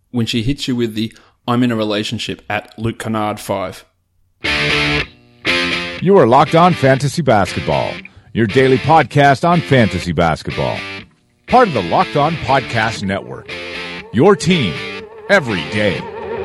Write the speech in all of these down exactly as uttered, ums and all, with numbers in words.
when she hits you with the I'm in a relationship at Luke Kennard five. You are Locked On Fantasy Basketball, your daily podcast on fantasy basketball. Part of the Locked On Podcast Network, your team every day.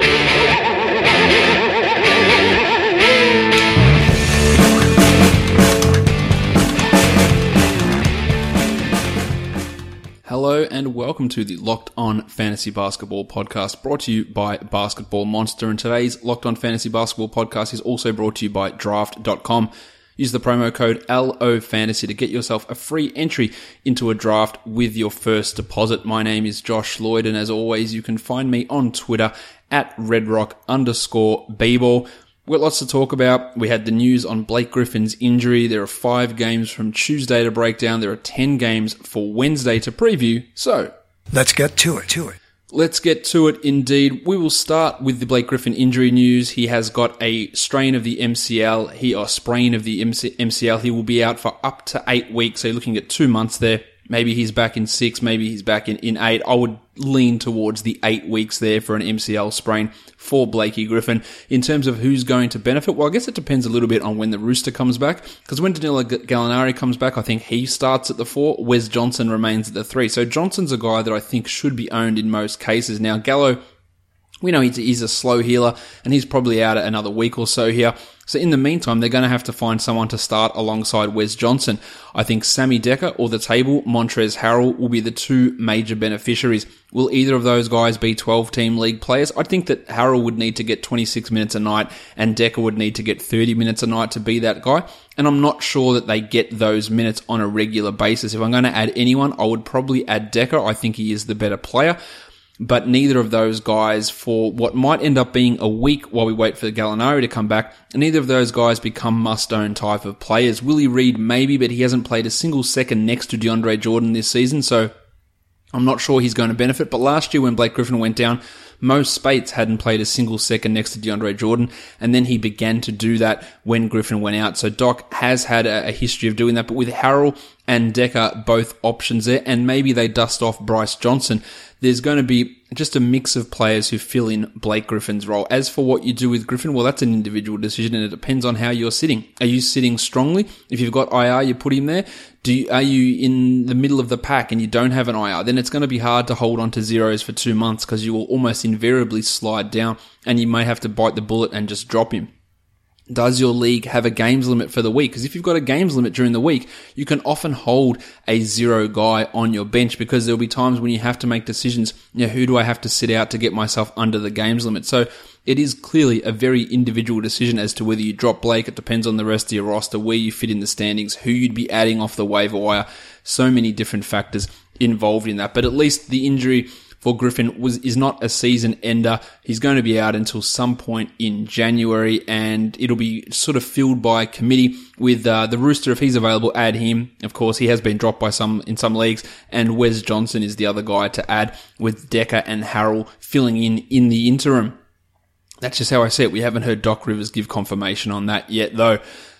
Hello and welcome to the Locked On Fantasy Basketball podcast, brought to you by Basketball Monster. And today's Locked On Fantasy Basketball podcast is also brought to you by Draft dot com. Use the promo code L O Fantasy to get yourself a free entry into a draft with your first deposit. My name is Josh Lloyd, and as always, you can find me on Twitter at redrock underscore bball. We've got lots to talk about. We had the news on Blake Griffin's injury. There are five games from Tuesday to break down. There are ten games for Wednesday to preview. So, let's get to it, to it. Let's get to it indeed. We will start with the Blake Griffin injury news. He has got a strain of the M C L, he or sprain of the M C L. He will be out for up to eight weeks. So you're looking at two months there. Maybe he's back in six, maybe he's back in, in eight. I would lean towards the eight weeks there for an M C L sprain for Blakey Griffin. In terms of who's going to benefit, well, I guess it depends a little bit on when the Rooster comes back. Because when Danilo Gallinari comes back, I think he starts at the four. Wes Johnson remains at the three. So Johnson's a guy that I think should be owned in most cases. Now, Gallo, we know he's a slow healer, and he's probably out another week or so here. So in the meantime, they're going to have to find someone to start alongside Wes Johnson. I think Sammy Dekker or the table, Montrezl Harrell, will be the two major beneficiaries. Will either of those guys be twelve-team league players? I think that Harrell would need to get twenty-six minutes a night, and Dekker would need to get thirty minutes a night to be that guy. And I'm not sure that they get those minutes on a regular basis. If I'm going to add anyone, I would probably add Dekker. I think he is the better player. But neither of those guys, for what might end up being a week while we wait for Gallinari to come back, neither of those guys become must-own type of players. Willie Reed, maybe, but he hasn't played a single second next to DeAndre Jordan this season, so I'm not sure he's going to benefit. But last year when Blake Griffin went down, Mo Spates hadn't played a single second next to DeAndre Jordan, and then he began to do that when Griffin went out. So Doc has had a, a history of doing that, but with Harrell and Dekker both options there, and maybe they dust off Bryce Johnson, there's going to be just a mix of players who fill in Blake Griffin's role. As for what you do with Griffin, well, that's an individual decision, and it depends on how you're sitting. Are you sitting strongly? If you've got I R, you put him there. Do you, are you in the middle of the pack and you don't have an I R? Then it's going to be hard to hold on to zeros for two months because you will almost invariably slide down, and you may have to bite the bullet and just drop him. Does your league have a games limit for the week? Because if you've got a games limit during the week, you can often hold a zero guy on your bench, because there'll be times when you have to make decisions. You know, who do I have to sit out to get myself under the games limit? So it is clearly a very individual decision as to whether you drop Blake. It depends on the rest of your roster, where you fit in the standings, who you'd be adding off the waiver wire. So many different factors involved in that. But at least the injury for Griffin was is not a season ender. He's going to be out until some point in January, and it'll be sort of filled by committee with uh, the Rooster. If he's available, add him. Of course, he has been dropped by some in some leagues, and Wes Johnson is the other guy to add, with Dekker and Harrell filling in in the interim. That's just how I see it. We haven't heard Doc Rivers give confirmation on that yet, though.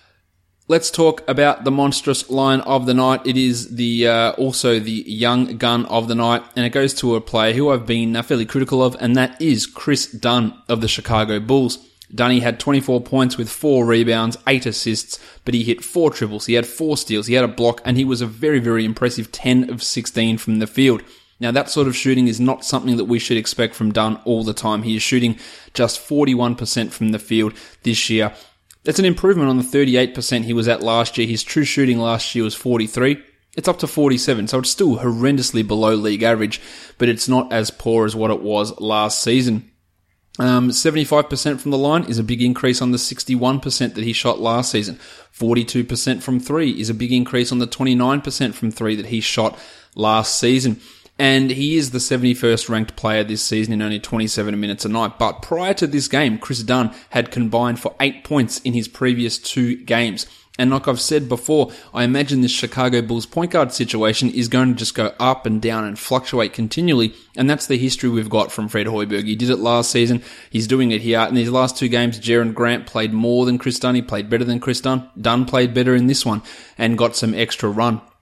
Let's talk about the monstrous line of the night. It is the uh, also the young gun of the night, and it goes to a player who I've been fairly critical of, and that is Chris Dunn of the Chicago Bulls. Dunny had twenty-four points with four rebounds, eight assists, but he hit four triples, he had four steals, he had a block, and he was a very, very impressive ten of sixteen from the field. Now, that sort of shooting is not something that we should expect from Dunn all the time. He is shooting just forty-one percent from the field this year. That's an improvement on the thirty-eight percent he was at last year. His true shooting last year was forty-three. It's up to forty-seven, so it's still horrendously below league average, but it's not as poor as what it was last season. Um, seventy-five percent from the line is a big increase on the sixty-one percent that he shot last season. forty-two percent from three is a big increase on the twenty-nine percent from three that he shot last season. And he is the seventy-first ranked player this season in only twenty-seven minutes a night. But prior to this game, Chris Dunn had combined for eight points in his previous two games. And like I've said before, I imagine this Chicago Bulls point guard situation is going to just go up and down and fluctuate continually. And that's the history we've got from Fred Hoiberg. He did it last season. He's doing it here. In these last two games, Jaren Grant played more than Chris Dunn. He played better than Chris Dunn. Dunn played better in this one and got some extra run.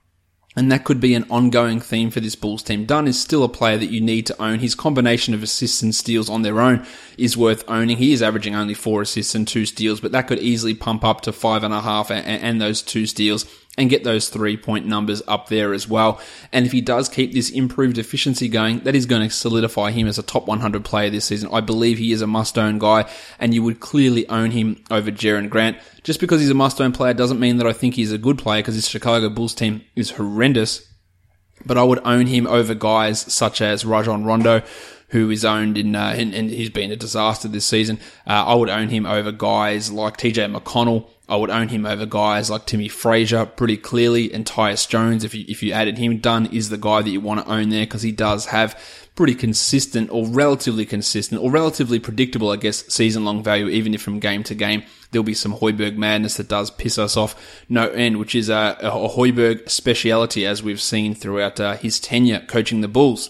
And that could be an ongoing theme for this Bulls team. Dunn is still a player that you need to own. His combination of assists and steals on their own is worth owning. He is averaging only four assists and two steals, but that could easily pump up to five and a half and, and those two steals and get those three-point numbers up there as well. And if he does keep this improved efficiency going, that is going to solidify him as a top one hundred player this season. I believe he is a must-own guy, and you would clearly own him over Jaren Grant. Just because he's a must-own player doesn't mean that I think he's a good player, because this Chicago Bulls team is horrendous. But I would own him over guys such as Rajon Rondo, who is owned in, uh, and, and he's been a disaster this season. Uh, I would own him over guys like T J McConnell. I would own him over guys like Timmy Frazier pretty clearly, and Tyus Jones. If you, if you added him, Dunn is the guy that you want to own there, because he does have pretty consistent or relatively consistent or relatively predictable, I guess, season-long value, even if from game to game there'll be some Hoiberg madness that does piss us off no end, which is a, a Hoiberg speciality, as we've seen throughout uh, his tenure coaching the Bulls.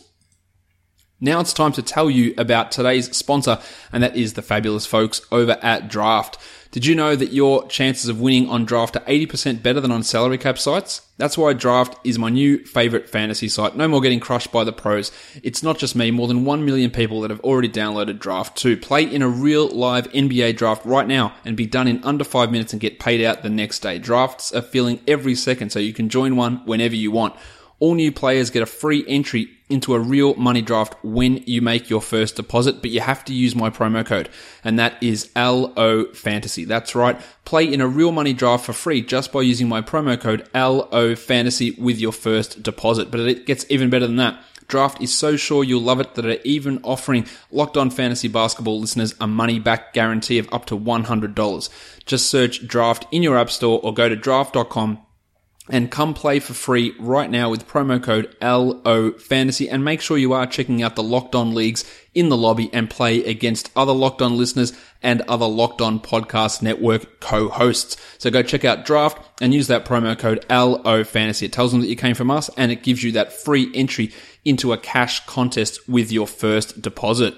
Now it's time to tell you about today's sponsor, and that is the fabulous folks over at Draft. Did you know that your chances of winning on Draft are eighty percent better than on salary cap sites? That's why Draft is my new favorite fantasy site. No more getting crushed by the pros. It's not just me, more than one million people that have already downloaded Draft too. Play in a real live N B A draft right now and be done in under five minutes and get paid out the next day. Drafts are filling every second, so you can join one whenever you want. All new players get a free entry into a real money draft when you make your first deposit, but you have to use my promo code, and that is L O Fantasy. That's right. Play in a real money draft for free just by using my promo code L O Fantasy with your first deposit. But it gets even better than that. Draft is so sure you'll love it that they're even offering Locked On Fantasy Basketball listeners a money-back guarantee of up to one hundred dollars. Just search Draft in your app store or go to draft dot com and come play for free right now with promo code L O Fantasy, and make sure you are checking out the Locked On Leagues in the lobby and play against other Locked On listeners and other Locked On Podcast Network co-hosts. So go check out Draft and use that promo code L O Fantasy. It tells them that you came from us, and it gives you that free entry into a cash contest with your first deposit.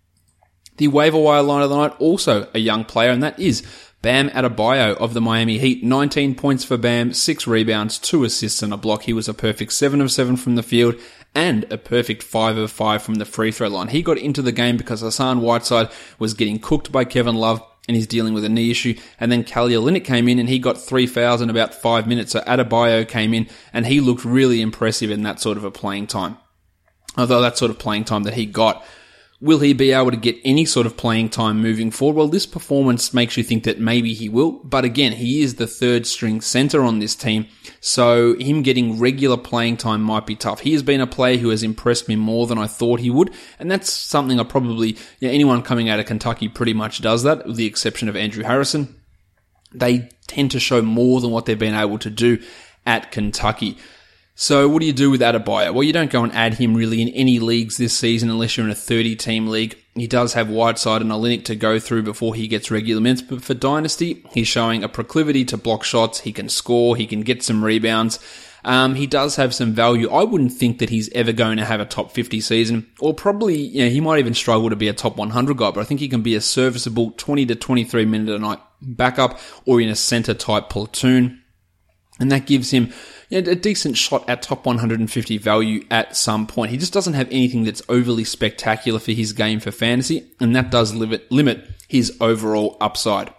The waiver wire line of the night, also a young player, and that is Bam Adebayo of the Miami Heat. nineteen points for Bam, six rebounds, two assists and a block. He was a perfect seven of seven from the field and a perfect five of five from the free throw line. He got into the game because Hassan Whiteside was getting cooked by Kevin Love and he's dealing with a knee issue. And then Kelly Olynyk came in and he got three fouls in about five minutes. So Adebayo came in and he looked really impressive in that sort of a playing time. Although that sort of playing time that he got, will he be able to get any sort of playing time moving forward? Well, this performance makes you think that maybe he will. But again, he is the third string center on this team, so him getting regular playing time might be tough. He has been a player who has impressed me more than I thought he would, and that's something I probably, you know, anyone coming out of Kentucky pretty much does that, with the exception of Andrew Harrison. They tend to show more than what they've been able to do at Kentucky. So what do you do with Adebayo? Well, you don't go and add him really in any leagues this season unless you're in a thirty-team league. He does have Whiteside and Olynyk to go through before he gets regular minutes, but for Dynasty, he's showing a proclivity to block shots. He can score. He can get some rebounds. Um, he does have some value. I wouldn't think that he's ever going to have a top fifty season, or probably, you know, he might even struggle to be a top one hundred guy, but I think he can be a serviceable twenty to twenty-three minute a night backup or in a center type platoon. And that gives him, you know, a decent shot at top one hundred fifty value at some point. He just doesn't have anything that's overly spectacular for his game for fantasy, and that does limit, limit his overall upside.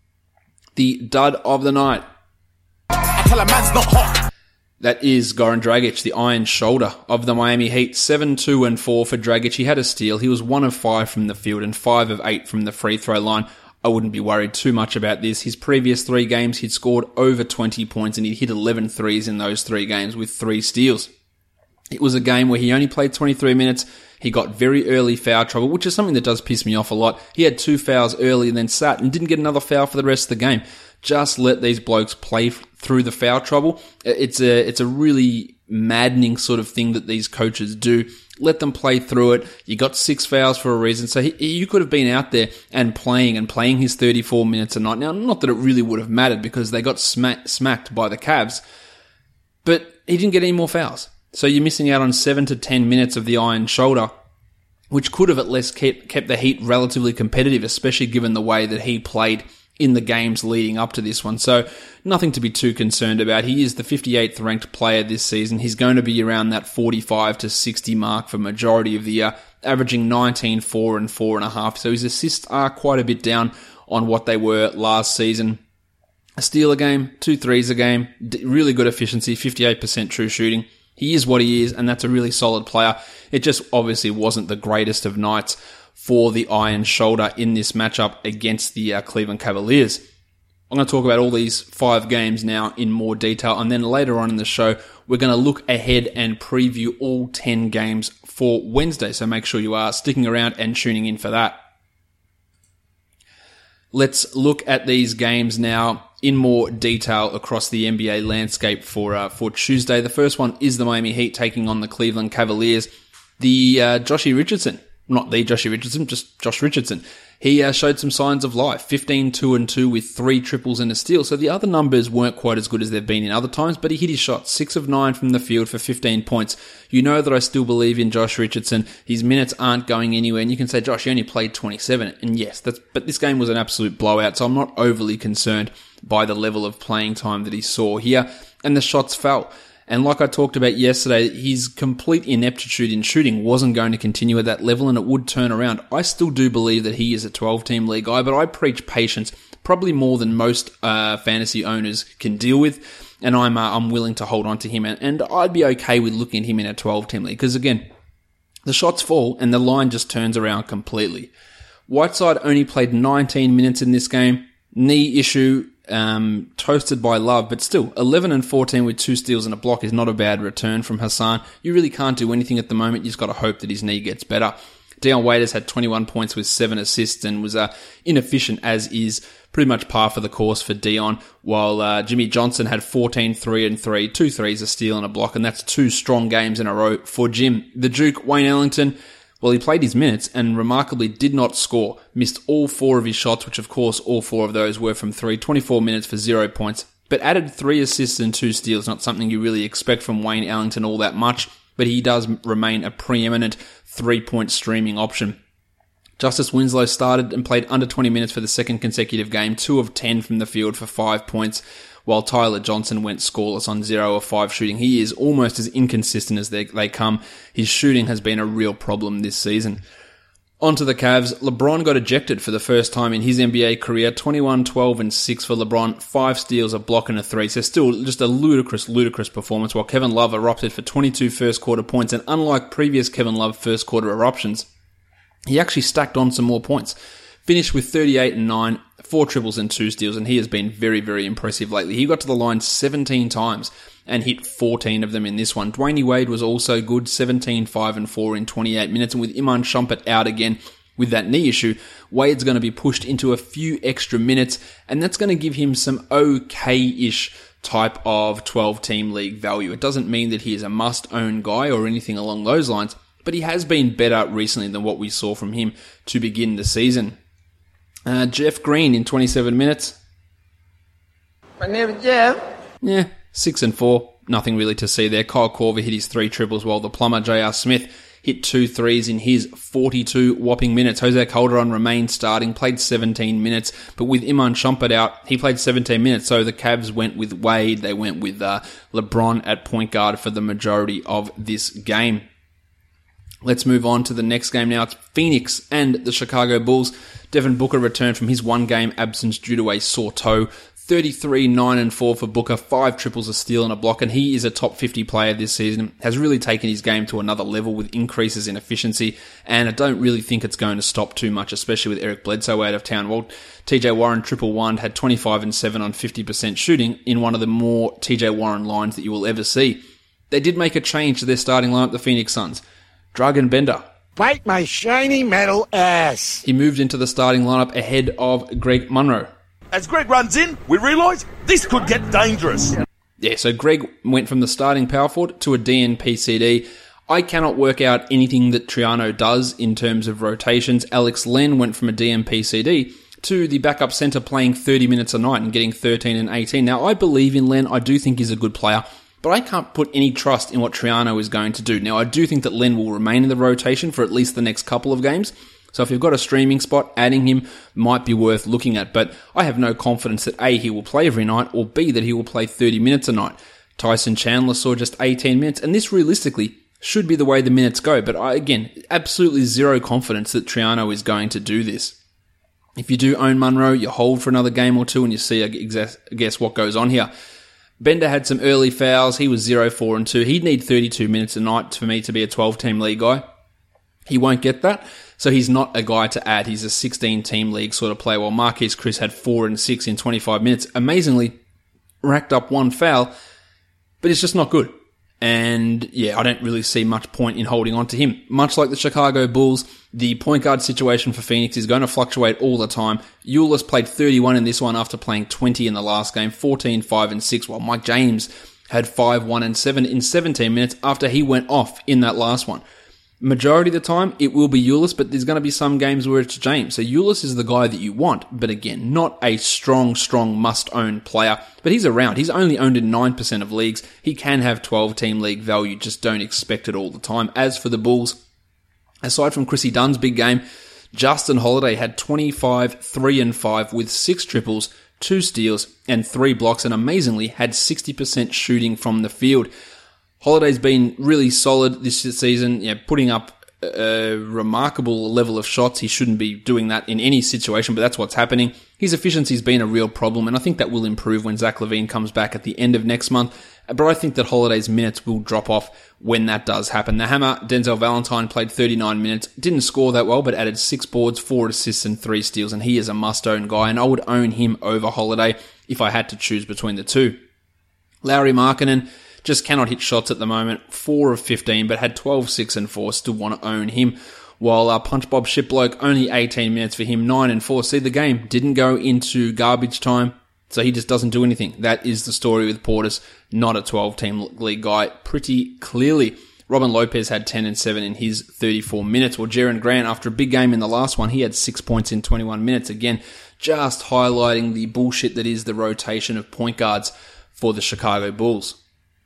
The dud of the night. I tell a man's not hot. That is Goran Dragic, the iron shoulder of the Miami Heat. seven two and four for Dragic. He had a steal. He was one of five from the field and five of eight from the free throw line. I wouldn't be worried too much about this. His previous three games, he'd scored over twenty points and he'd hit eleven threes in those three games with three steals. It was a game where he only played twenty-three minutes. He got very early foul trouble, which is something that does piss me off a lot. He had two fouls early and then sat and didn't get another foul for the rest of the game. Just let these blokes play through the foul trouble. It's a, it's a really maddening sort of thing that these coaches do. Let them play through it. You got six fouls for a reason. So he, you could have been out there and playing and playing his thirty-four minutes a night. Now, not that it really would have mattered because they got smack, smacked by the Cavs, but he didn't get any more fouls. So you're missing out on seven to ten minutes of the iron shoulder, which could have at least kept, kept the Heat relatively competitive, especially given the way that he played in the games leading up to this one. So nothing to be too concerned about. He is the fifty-eighth ranked player this season. He's going to be around that forty-five to sixty mark for majority of the year, averaging nineteen, four and four and a half. So his assists are quite a bit down on what they were last season. A steal a game, two threes a game, really good efficiency, fifty-eight percent true shooting. He is what he is, and that's a really solid player. It just obviously wasn't the greatest of nights for the Iron Shoulder in this matchup against the uh, Cleveland Cavaliers. I'm going to talk about all these five games now in more detail, and then later on in the show, we're going to look ahead and preview all ten games for Wednesday, so make sure you are sticking around and tuning in for that. Let's look at these games now in more detail across the N B A landscape for uh, for Tuesday. The first one is the Miami Heat taking on the Cleveland Cavaliers. The uh, Joshie Richardson, not the Joshie Richardson, just Josh Richardson. He uh, showed some signs of life, fifteen, two and two with three triples and a steal. So the other numbers weren't quite as good as they've been in other times, but he hit his shot, six of nine from the field for fifteen points. You know that I still believe in Josh Richardson. His minutes aren't going anywhere, and you can say, Josh, he only played twenty-seven. And yes, that's, but this game was an absolute blowout, so I'm not overly concerned by the level of playing time that he saw here. And the shots fell. And like I talked about yesterday, his complete ineptitude in shooting wasn't going to continue at that level, and it would turn around. I still do believe that he is a twelve-team league guy, but I preach patience probably more than most uh, fantasy owners can deal with, and I'm uh, I'm willing to hold on to him, and, and I'd be okay with looking at him in a twelve-team league, because again, the shots fall and the line just turns around completely. Whiteside only played nineteen minutes in this game, knee issue, Um, toasted by Love, but still, eleven and fourteen with two steals and a block is not a bad return from Hassan. You really can't do anything at the moment. You've just got to hope that his knee gets better. Dion Waiters had twenty-one points with seven assists and was uh, inefficient, as is pretty much par for the course for Dion, while uh, Jimmy Johnson had fourteen, three and three, two threes, a steal and a block, and that's two strong games in a row for Jim. The Duke, Wayne Ellington, well, he played his minutes and remarkably did not score. Missed all four of his shots, which of course all four of those were from three. twenty-four minutes for zero points, but added three assists and two steals. Not something you really expect from Wayne Ellington all that much, but he does remain a preeminent three-point streaming option. Justice Winslow started and played under twenty minutes for the second consecutive game, two of ten from the field for five points, while Tyler Johnson went scoreless on zero of five shooting. He is almost as inconsistent as they, they come. His shooting has been a real problem this season. On to the Cavs. LeBron got ejected for the first time in his N B A career. twenty-one, twelve, and six for LeBron. Five steals, a block, and a three. So still just a ludicrous, ludicrous performance, while Kevin Love erupted for twenty-two first quarter points. And unlike previous Kevin Love first quarter eruptions, he actually stacked on some more points. Finished with thirty-eight and nine, four triples and two steals, and he has been very, very impressive lately. He got to the line seventeen times and hit fourteen of them in this one. Dwayne Wade was also good, seventeen, five and four in twenty-eight minutes, and with Iman Shumpert out again with that knee issue, Wade's going to be pushed into a few extra minutes, and that's going to give him some okay-ish type of twelve-team league value. It doesn't mean that he is a must-own guy or anything along those lines, but he has been better recently than what we saw from him to begin the season. Uh, Jeff Green in twenty-seven minutes. My name is Jeff. Yeah, six and four. Nothing really to see there. Kyle Korver hit his three triples, while the plumber J R Smith hit two threes in his forty-two whopping minutes. Jose Calderon remained starting, played seventeen minutes, but with Iman Shumpert out, he played seventeen minutes. So the Cavs went with Wade. They went with uh, LeBron at point guard for the majority of this game. Let's move on to the next game now. It's Phoenix and the Chicago Bulls. Devin Booker returned from his one-game absence due to a sore toe. thirty-three, nine and four for Booker, five triples, a steal and a block, and he is a top fifty player this season. Has really taken his game to another level with increases in efficiency, and I don't really think it's going to stop too much, especially with Eric Bledsoe out of town. Well, T J Warren triple one had twenty-five and seven on fifty percent shooting in one of the more T J Warren lines that you will ever see. They did make a change to their starting lineup, the Phoenix Suns. Dragan Bender. Bite my shiny metal ass. He moved into the starting lineup ahead of Greg Monroe. As Greg runs in, we realise this could get dangerous. Yeah, so Greg went from the starting power forward to a D N P C D. I cannot work out anything that Triano does in terms of rotations. Alex Len went from a D N P C D to the backup centre playing thirty minutes a night and getting thirteen and eighteen. Now, I believe in Len. I do think he's a good player, but I can't put any trust in what Triano is going to do. Now, I do think that Len will remain in the rotation for at least the next couple of games, So if you've got a streaming spot, adding him might be worth looking at. But I have no confidence that A, he will play every night, or B, that he will play thirty minutes a night. Tyson Chandler saw just eighteen minutes, and this realistically should be the way the minutes go. But I, again, absolutely zero confidence that Triano is going to do this. If you do own Munro, you hold for another game or two and you see, I guess, what goes on here. Bender had some early fouls. He was zero four and two. He'd need thirty-two minutes a night for me to be a twelve-team league guy. He won't get that, so he's not a guy to add. He's a sixteen-team league sort of player, while Marquise Chris had four and six in twenty-five minutes. Amazingly, racked up one foul, but it's just not good. And yeah, I don't really see much point in holding on to him. Much like the Chicago Bulls, the point guard situation for Phoenix is going to fluctuate all the time. Ulis played thirty-one in this one after playing twenty in the last game, fourteen, five, and six, while Mike James had five, one, and seven in seventeen minutes after he went off in that last one. Majority of the time, it will be Ulis, but there's going to be some games where it's James. So Ulis is the guy that you want, but again, not a strong, strong must-own player. But he's around. He's only owned in nine percent of leagues. He can have twelve-team league value. Just don't expect it all the time. As for the Bulls, aside from Chrissy Dunn's big game, Justin Holiday had twenty-five, three, and five with six triples, two steals, and three blocks, and amazingly had sixty percent shooting from the field. Holiday's been really solid this season, you know, putting up a remarkable level of shots. He shouldn't be doing that in any situation, but that's what's happening. His efficiency's been a real problem, and I think that will improve when Zach LaVine comes back at the end of next month. But I think that Holiday's minutes will drop off when that does happen. The Hammer, Denzel Valentine, played thirty-nine minutes, didn't score that well, but added six boards, four assists, and three steals, and he is a must-own guy, and I would own him over Holiday if I had to choose between the two. Lauri Markkanen just cannot hit shots at the moment. four of fifteen, but had twelve, six, and four. Still want to own him. While uh, Punch Bob Shipbloke, only eighteen minutes for him, nine and four. See, the game didn't go into garbage time, so he just doesn't do anything. That is the story with Portis, not a twelve-team league guy, pretty clearly. Robin Lopez had ten and seven in his thirty-four minutes. While Jaren Grant, after a big game in the last one, he had six points in twenty-one minutes. Again, just highlighting the bullshit that is the rotation of point guards for the Chicago Bulls.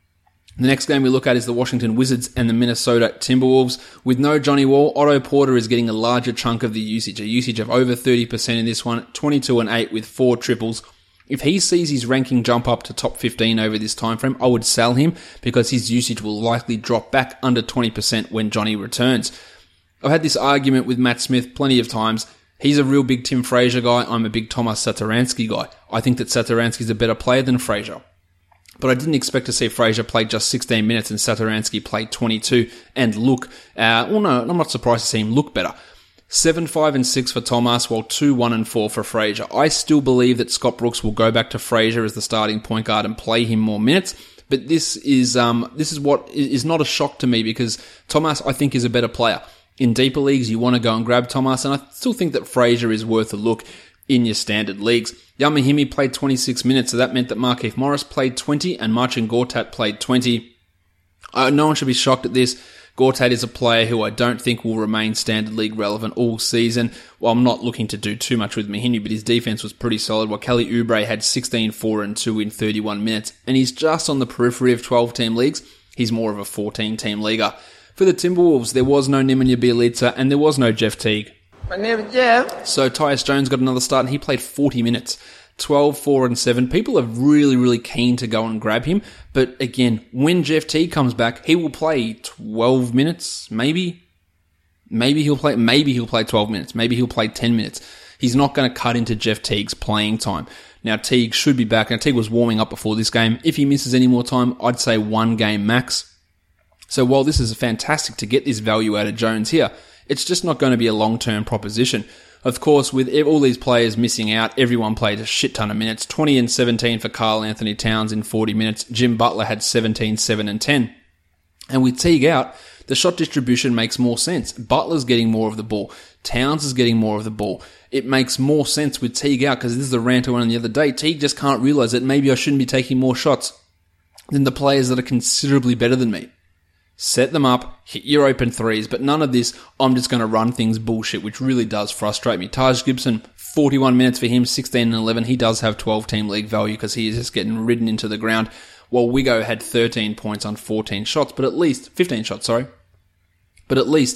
The next game we look at is the Washington Wizards and the Minnesota Timberwolves. With no Johnny Wall, Otto Porter is getting a larger chunk of the usage, a usage of over thirty percent in this one, twenty-two and eight with four triples. If he sees his ranking jump up to top fifteen over this time frame, I would sell him because his usage will likely drop back under twenty percent when Johnny returns. I've had this argument with Matt Smith plenty of times. He's a real big Tim Frazier guy. I'm a big Tomas Satoransky guy. I think that Satoransky's a better player than Frazier. But I didn't expect to see Frazier play just sixteen minutes and Satoransky play twenty-two and look, uh, well no, I'm not surprised to see him look better. seven, five, and six for Tomas, while two, one, and four for Frazier. I still believe that Scott Brooks will go back to Frazier as the starting point guard and play him more minutes. But this is, um, this is what is not a shock to me because Tomas, I think, is a better player. In deeper leagues, you want to go and grab Tomas, and I still think that Frazier is worth a look in your standard leagues. Yamahimi played twenty-six minutes, so that meant that Markieff Morris played twenty and Marcin Gortat played twenty. Uh, no one should be shocked at this. Gortat is a player who I don't think will remain standard league relevant all season. Well, I'm not looking to do too much with Mahinmi, but his defense was pretty solid, while Kelly Oubre had sixteen, four, and two in thirty-one minutes, and he's just on the periphery of twelve-team leagues. He's more of a fourteen-team leaguer. For the Timberwolves, there was no Nemanja Bjelica, and there was no Jeff Teague. My name is Jeff. So Tyus Jones got another start, and he played forty minutes. twelve, four, and seven. People are really, really keen to go and grab him. But again, when Jeff Teague comes back, he will play twelve minutes, maybe. Maybe he'll play, maybe he'll play twelve minutes. Maybe he'll play ten minutes. He's not going to cut into Jeff Teague's playing time. Now, Teague should be back. Now, Teague was warming up before this game. If he misses any more time, I'd say one game max. So while this is fantastic to get this value out of Jones here, it's just not going to be a long-term proposition. Of course, with all these players missing out, everyone played a shit ton of minutes. twenty and seventeen for Karl Anthony Towns in forty minutes. Jim Butler had seventeen, seven, and ten. And with Teague out, the shot distribution makes more sense. Butler's getting more of the ball. Towns is getting more of the ball. It makes more sense with Teague out because this is the rant I went on the other day. Teague just can't realize that maybe I shouldn't be taking more shots than the players that are considerably better than me. Set them up, hit your open threes, but none of this, I'm just going to run things bullshit, which really does frustrate me. Taj Gibson, forty-one minutes for him, sixteen and eleven. He does have twelve-team league value because he is just getting ridden into the ground, while Wigo had thirteen points on fourteen shots, but at least, fifteen shots, sorry. But at least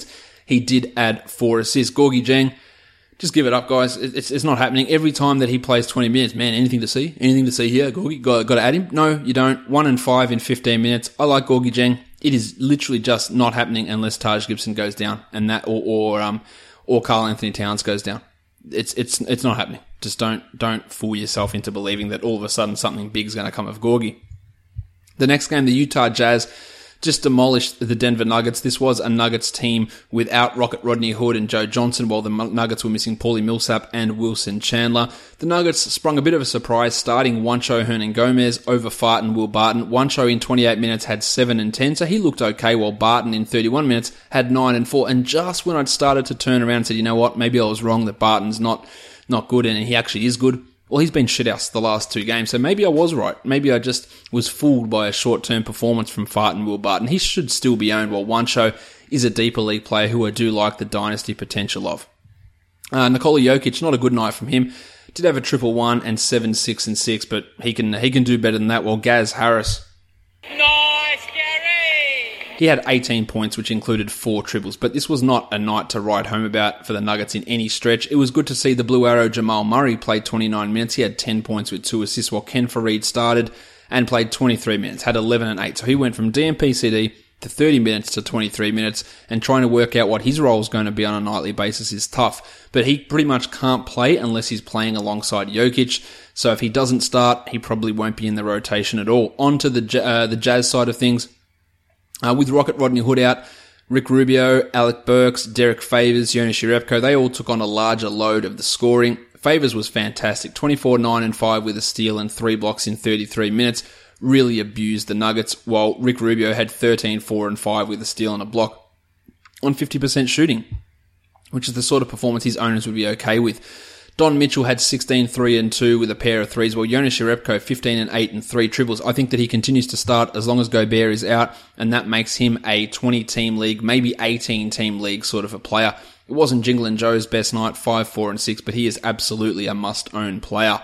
he did add four assists. Gorgie Jang, just give it up, guys. It's it's not happening. Every time that he plays twenty minutes, man, anything to see? Anything to see here? Gorgie, got, got to add him? No, you don't. One and five in fifteen minutes. I like Gorgie Jang. It is literally just not happening unless Taj Gibson goes down and that, or, or, um, or Karl Anthony Towns goes down. It's, it's, it's not happening. Just don't, don't fool yourself into believing that all of a sudden something big is going to come of Gorgie. The next game, the Utah Jazz just demolished the Denver Nuggets. This was a Nuggets team without Rocket Rodney Hood and Joe Johnson, while the Nuggets were missing Paulie Millsap and Wilson Chandler. The Nuggets sprung a bit of a surprise, starting Juancho Hernan-Gomez over Fart and Will Barton. Juancho in twenty-eight minutes had seven and ten, so he looked okay, while Barton in thirty-one minutes had nine and four. And just when I'd started to turn around and said, you know what, maybe I was wrong that Barton's not, not good, and he actually is good, well, he's been shithouse the last two games, so maybe I was right. Maybe I just was fooled by a short-term performance from Fart and Will Barton. He should still be owned, while Juancho is a deeper league player who I do like the dynasty potential of. Uh, Nikola Jokic, not a good night from him. Did have a triple one and seven, six, and six, but he can he can do better than that. While Gaz Harris, Nice, Gary! he had eighteen points, which included four triples, but this was not a night to write home about for the Nuggets in any stretch. It was good to see the Blue Arrow Jamal Murray played twenty-nine minutes. He had ten points with two assists, while Ken Fareed started and played twenty-three minutes, had eleven and eight. So he went from D M P C D to thirty minutes to twenty-three minutes, and trying to work out what his role is going to be on a nightly basis is tough. But he pretty much can't play unless he's playing alongside Jokic. So if he doesn't start, he probably won't be in the rotation at all. On to the, uh, the Jazz side of things. Uh, with Rocket Rodney Hood out, Rick Rubio, Alec Burks, Derek Favors, Jonas Jerebko, they all took on a larger load of the scoring. Favors was fantastic, twenty-four, nine, and five with a steal and three blocks in thirty-three minutes. Really abused the Nuggets, while Rick Rubio had thirteen, four, and five with a steal and a block on fifty percent shooting, which is the sort of performance his owners would be okay with. Don Mitchell had sixteen, three, and two with a pair of threes, while Jonas Jerebko fifteen and eight and three triples. I think that he continues to start as long as Gobert is out, and that makes him a twenty-team league, maybe eighteen-team league sort of a player. It wasn't Jingle and Joe's best night, five, four, and six, but he is absolutely a must-own player.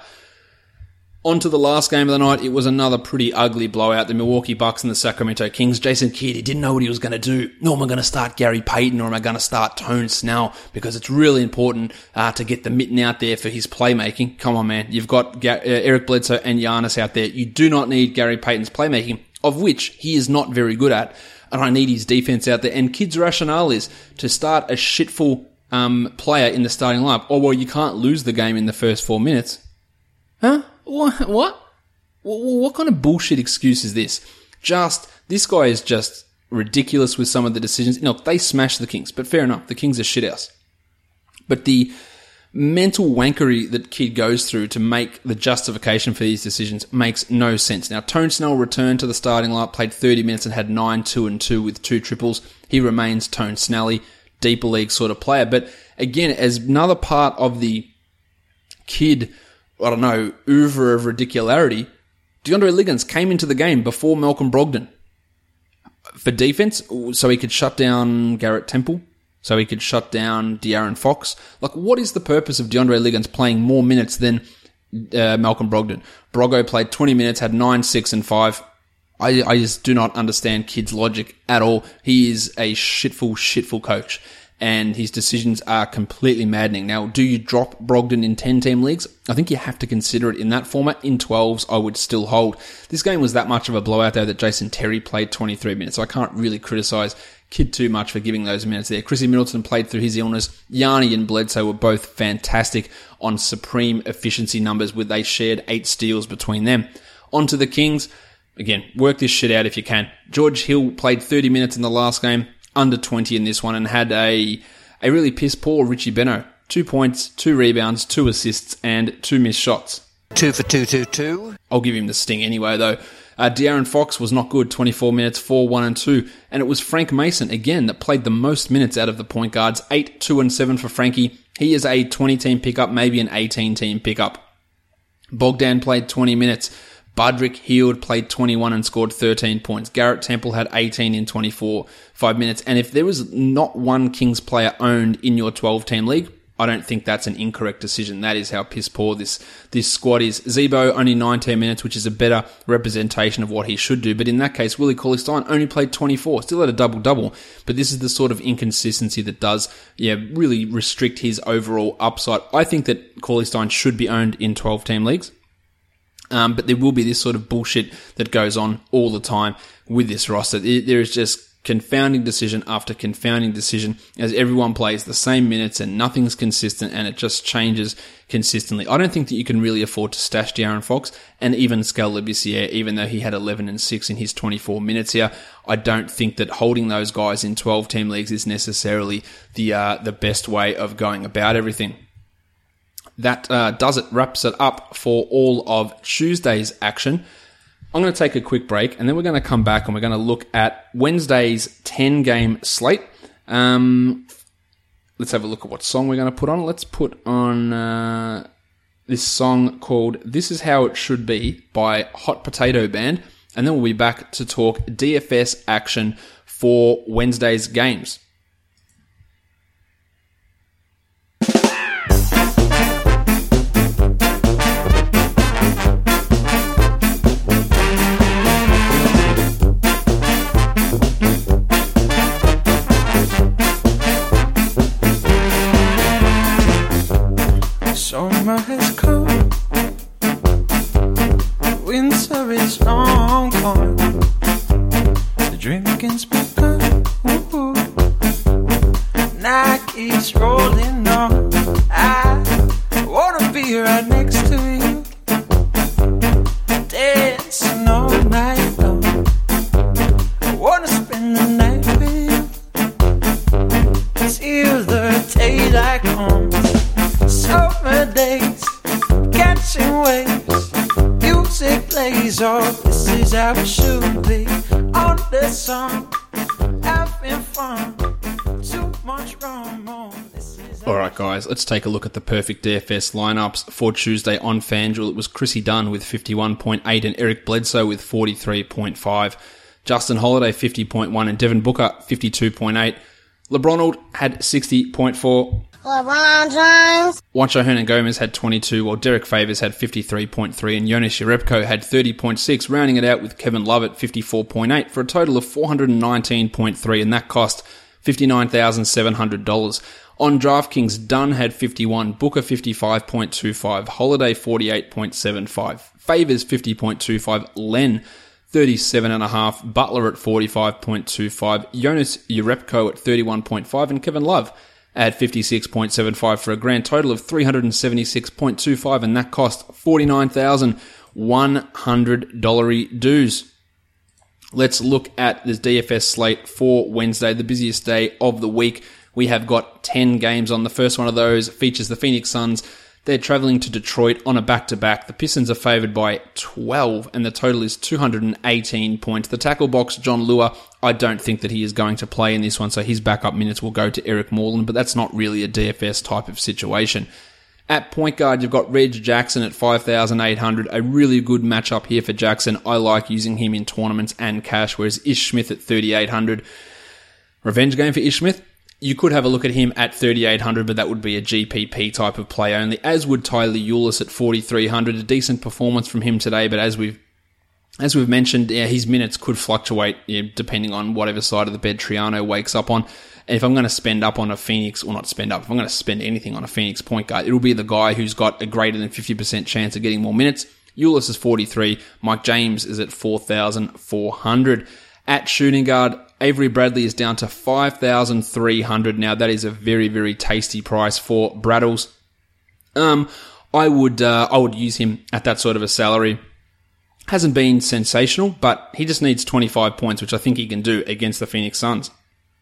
On to the last game of the night, it was another pretty ugly blowout. The Milwaukee Bucks and the Sacramento Kings. Jason Kidd, he didn't know what he was going to do. No, am I going to start Gary Payton or am I going to start Tone Snell? Because it's really important uh, to get the mitten out there for his playmaking. Come on, man. You've got Ga- uh, Eric Bledsoe and Giannis out there. You do not need Gary Payton's playmaking, of which he is not very good at. And I need his defense out there. And Kidd's rationale is to start a shitful um, player in the starting lineup. Oh, well, you can't lose the game in the first four minutes. Huh? What? What? What kind of bullshit excuse is this? Just, this guy is just ridiculous with some of the decisions. You know, they smashed the Kings, but fair enough. The Kings are shithouse. But the mental wankery that Kidd goes through to make the justification for these decisions makes no sense. Now, Tone Snell returned to the starting lineup, played thirty minutes and had nine, two, and two with two triples. He remains Tone Snelly, deeper league sort of player. But again, as another part of the Kidd, I don't know, oeuvre of ridicularity, DeAndre Liggins came into the game before Malcolm Brogdon for defense, so he could shut down Garrett Temple, so he could shut down De'Aaron Fox. Like, what is the purpose of DeAndre Liggins playing more minutes than uh, Malcolm Brogdon? Broggo played twenty minutes, had nine, six, and five. I, I just do not understand Kidd's logic at all. He is a shitful, shitful coach, and his decisions are completely maddening. Now, do you drop Brogdon in ten-team leagues? I think you have to consider it in that format. In twelves, I would still hold. This game was that much of a blowout, though, that Jason Terry played twenty-three minutes, so I can't really criticise Kidd too much for giving those minutes there. Chrissy Middleton played through his illness. Yanni and Bledsoe were both fantastic on supreme efficiency numbers, with they shared eight steals between them. On to the Kings. Again, work this shit out if you can. George Hill played thirty minutes in the last game, under twenty in this one, and had a a really piss-poor Richie Beno. Two points, two rebounds, two assists, and two missed shots. Two for two, two, two. I'll give him the sting anyway, though. Uh, De'Aaron Fox was not good, twenty-four minutes, four, one, and two. And it was Frank Mason, again, that played the most minutes out of the point guards. eight, two, and seven for Frankie. He is a twenty-team pickup, maybe an eighteen-team pickup. Bogdan played twenty minutes. Budrick Hield played twenty-one and scored thirteen points. Garrett Temple had eighteen in twenty-four, five minutes. And if there was not one Kings player owned in your twelve-team league, I don't think that's an incorrect decision. That is how piss poor this, this squad is. Zebo, only nineteen minutes, which is a better representation of what he should do. But in that case, Willie Cauley-Stein only played twenty-four, still had a double-double. But this is the sort of inconsistency that does, yeah, really restrict his overall upside. I think that Cauley-Stein should be owned in twelve-team leagues. Um, but there will be this sort of bullshit that goes on all the time with this roster. There is just confounding decision after confounding decision as everyone plays the same minutes and nothing's consistent and it just changes consistently. I don't think that you can really afford to stash De'Aaron Fox and even Skal Labissiere, even though he had eleven and six in his twenty-four minutes here. I don't think that holding those guys in twelve-team leagues is necessarily the uh, the best way of going about everything. That uh, does it, wraps it up for all of Tuesday's action. I'm going to take a quick break and then we're going to come back and we're going to look at Wednesday's ten-game slate. Um, let's have a look at what song we're going to put on. Let's put on uh, this song called This Is How It Should Be by Hot Potato Band. And then we'll be back to talk D F S action for Wednesday's games. Summer has come, winter is long gone, the drinking's begun, ooh, night is rolling on, I wanna be right next to you, dancing all night long, I wanna spend the night with you, till the daylight comes. Summer days, catching waves, music plays, oh, this is how it should be. On the sun, having fun, too much rum on. Alright guys, let's take a look at the perfect D F S lineups for Tuesday on FanDuel. It was Chrissy Dunn with fifty-one point eight and Eric Bledsoe with forty-three point five. Justin Holiday fifty point one and Devin Booker fifty-two point eight. LeBronald had sixty point four. LeBron James. Juancho Hernangomez had twenty-two, while Derek Favors had fifty-three point three and Jonas Jerebko had thirty point six, rounding it out with Kevin Love at fifty-four point eight for a total of four hundred nineteen point three, and that cost fifty-nine thousand seven hundred dollars. On DraftKings, Dunn had fifty-one, Booker fifty-five point two five, Holiday forty-eight point seven five, Favors fifty point two five, Len thirty-seven point five, Butler at forty-five point two five, Jonas Jerebko at thirty-one point five, and Kevin Love at fifty-six point seven five for a grand total of three hundred seventy-six point two five, and that cost forty-nine thousand one hundred dollars dues. Let's look at this D F S slate for Wednesday, the busiest day of the week. We have got ten games on. The first one of those features the Phoenix Suns. They're traveling to Detroit on a back-to-back. The Pistons are favored by twelve, and the total is two hundred eighteen points. The tackle box, John Lua, I don't think that he is going to play in this one, so his backup minutes will go to Eric Moreland, but that's not really a D F S type of situation. At point guard, you've got Reg Jackson at five thousand eight hundred. A really good matchup here for Jackson. I like using him in tournaments and cash, whereas Ish Smith at thirty-eight hundred. Revenge game for Ish Smith? You could have a look at him at thirty-eight hundred, but that would be a G P P type of play only, as would Tyler Ulis at forty-three hundred. A decent performance from him today, but as we've as we've mentioned, yeah, his minutes could fluctuate yeah, depending on whatever side of the bed Triano wakes up on. And if I'm going to spend up on a Phoenix, or not spend up, if I'm going to spend anything on a Phoenix point guard, it'll be the guy who's got a greater than fifty percent chance of getting more minutes. Ulis is forty-three. Mike James is at four thousand four hundred. At shooting guard, Avery Bradley is down to five thousand three hundred now. That is a very, very tasty price for Braddles. Um, I would, uh, I would use him at that sort of a salary. Hasn't been sensational, but he just needs twenty-five points, which I think he can do against the Phoenix Suns.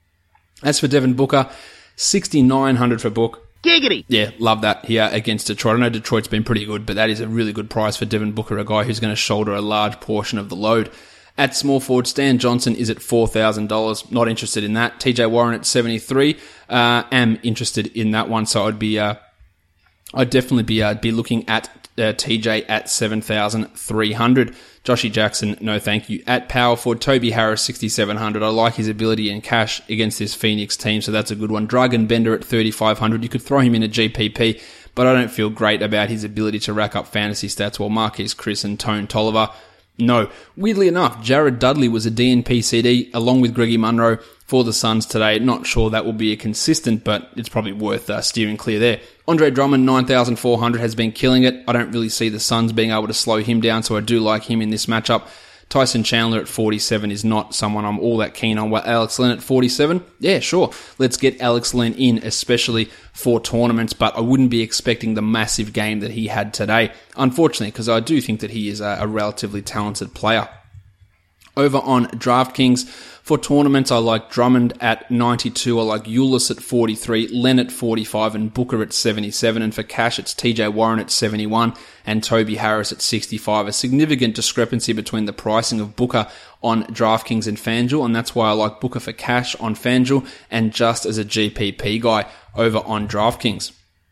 As for Devin Booker, sixty-nine hundred for Book. Giggity! Yeah, love that here against Detroit. I know Detroit's been pretty good, but that is a really good price for Devin Booker, a guy who's going to shoulder a large portion of the load. At small forward, Stan Johnson is at four thousand dollars. Not interested in that. T J Warren at seventy-three. Uh, am interested in that one, so I'd be, uh, I'd definitely be uh, be looking at uh, T J at seven thousand three hundred. Joshy Jackson, no thank you. At power forward, Toby Harris, sixty-seven hundred. I like his ability in cash against this Phoenix team, so that's a good one. Dragon Bender at thirty-five hundred. You could throw him in a G P P, but I don't feel great about his ability to rack up fantasy stats, while Marquise Chris and Tone Tolliver, no. Weirdly enough, Jared Dudley was a D N P C D along with Greggy Munro for the Suns today. Not sure that will be a consistent, but it's probably worth uh, steering clear there. Andre Drummond, nine thousand four hundred, has been killing it. I don't really see the Suns being able to slow him down, so I do like him in this matchup. Tyson Chandler at forty-seven is not someone I'm all that keen on. Well, Alex Len at forty-seven? Yeah, sure. Let's get Alex Len in, especially for tournaments, but I wouldn't be expecting the massive game that he had today, unfortunately, because I do think that he is a, a relatively talented player. Over on DraftKings, for tournaments, I like Drummond at ninety-two, I like Ulis at forty-three, Len at forty-five, and Booker at seventy-seven. And for cash, it's T J Warren at seventy-one and Toby Harris at sixty-five. A significant discrepancy between the pricing of Booker on DraftKings and FanDuel, and that's why I like Booker for cash on FanDuel and just as a G P P guy over on DraftKings.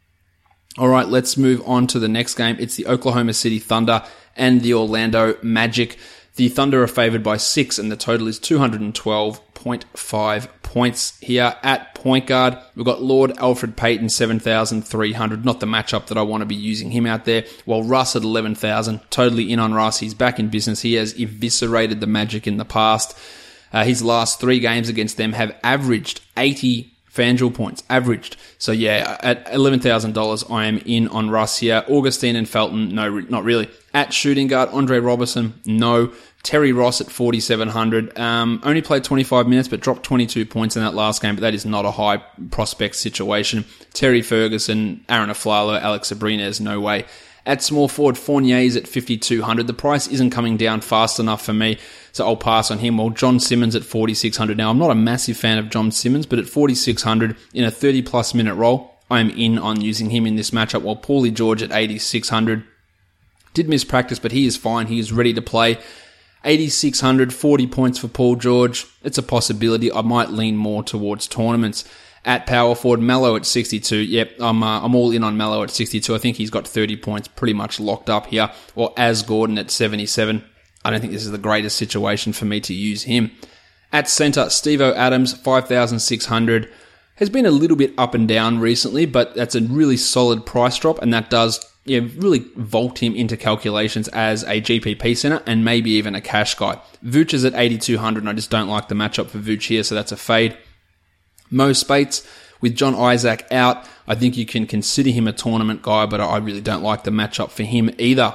All right, let's move on to the next game. It's the Oklahoma City Thunder and the Orlando Magic. The Thunder are favored by six, and the total is two hundred twelve point five points here. At point guard, we've got Lord Alfred Payton, seven thousand three hundred. Not the matchup that I want to be using him out there. While Russ at eleven thousand. Totally in on Russ. He's back in business. He has eviscerated the Magic in the past. Uh, his last three games against them have averaged eighty FanDuel points. Averaged. So yeah, at eleven thousand dollars, I am in on Russ here. Augustine and Felton, no, not really. At shooting guard, Andre Robertson, no. Terry Ross at forty-seven hundred. Um, only played twenty-five minutes, but dropped twenty-two points in that last game, but that is not a high prospect situation. Terry Ferguson, Aaron Aflalo, Alex Abrines, no way. At small forward, Fournier's at fifty-two hundred. The price isn't coming down fast enough for me, so I'll pass on him. While John Simmons at forty-six hundred. Now, I'm not a massive fan of John Simmons, but at forty-six hundred in a thirty-plus minute role, I am in on using him in this matchup, while Paulie George at eighty-six hundred. Did miss practice, but he is fine. He is ready to play. eighty-six hundred, forty points for Paul George. It's a possibility. I might lean more towards tournaments. At power forward, Mello at sixty-two. Yep, I'm uh, I'm all in on Mello at sixty-two. I think he's got thirty points pretty much locked up here. Or As Gordon at seventy-seven. I don't think this is the greatest situation for me to use him. At center, Steve-O Adams, five thousand six hundred. Has been a little bit up and down recently, but that's a really solid price drop, and that does yeah, really vault him into calculations as a G P P center and maybe even a cash guy. Vooch is at eighty-two hundred, and I just don't like the matchup for Vooch here, so that's a fade. Mo Spates, with John Isaac out, I think you can consider him a tournament guy, but I really don't like the matchup for him either.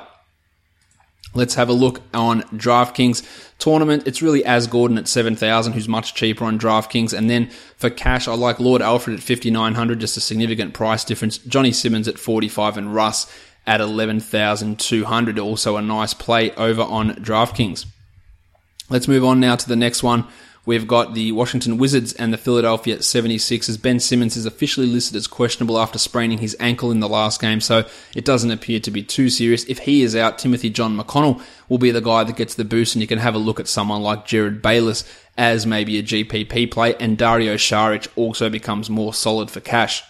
Let's have a look on DraftKings tournament. It's really As Gordon at seven thousand, who's much cheaper on DraftKings. And then for cash, I like Lord Alfred at fifty-nine hundred, just a significant price difference. Johnny Simmons at forty-five and Russ at eleven thousand two hundred. Also a nice play over on DraftKings. Let's move on now to the next one. We've got the Washington Wizards and the Philadelphia seventy-sixers. Ben Simmons is officially listed as questionable after spraining his ankle in the last game, so it doesn't appear to be too serious. If he is out, Timothy John McConnell will be the guy that gets the boost, and you can have a look at someone like Jared Bayless as maybe a G P P play, and Dario Saric also becomes more solid for cash.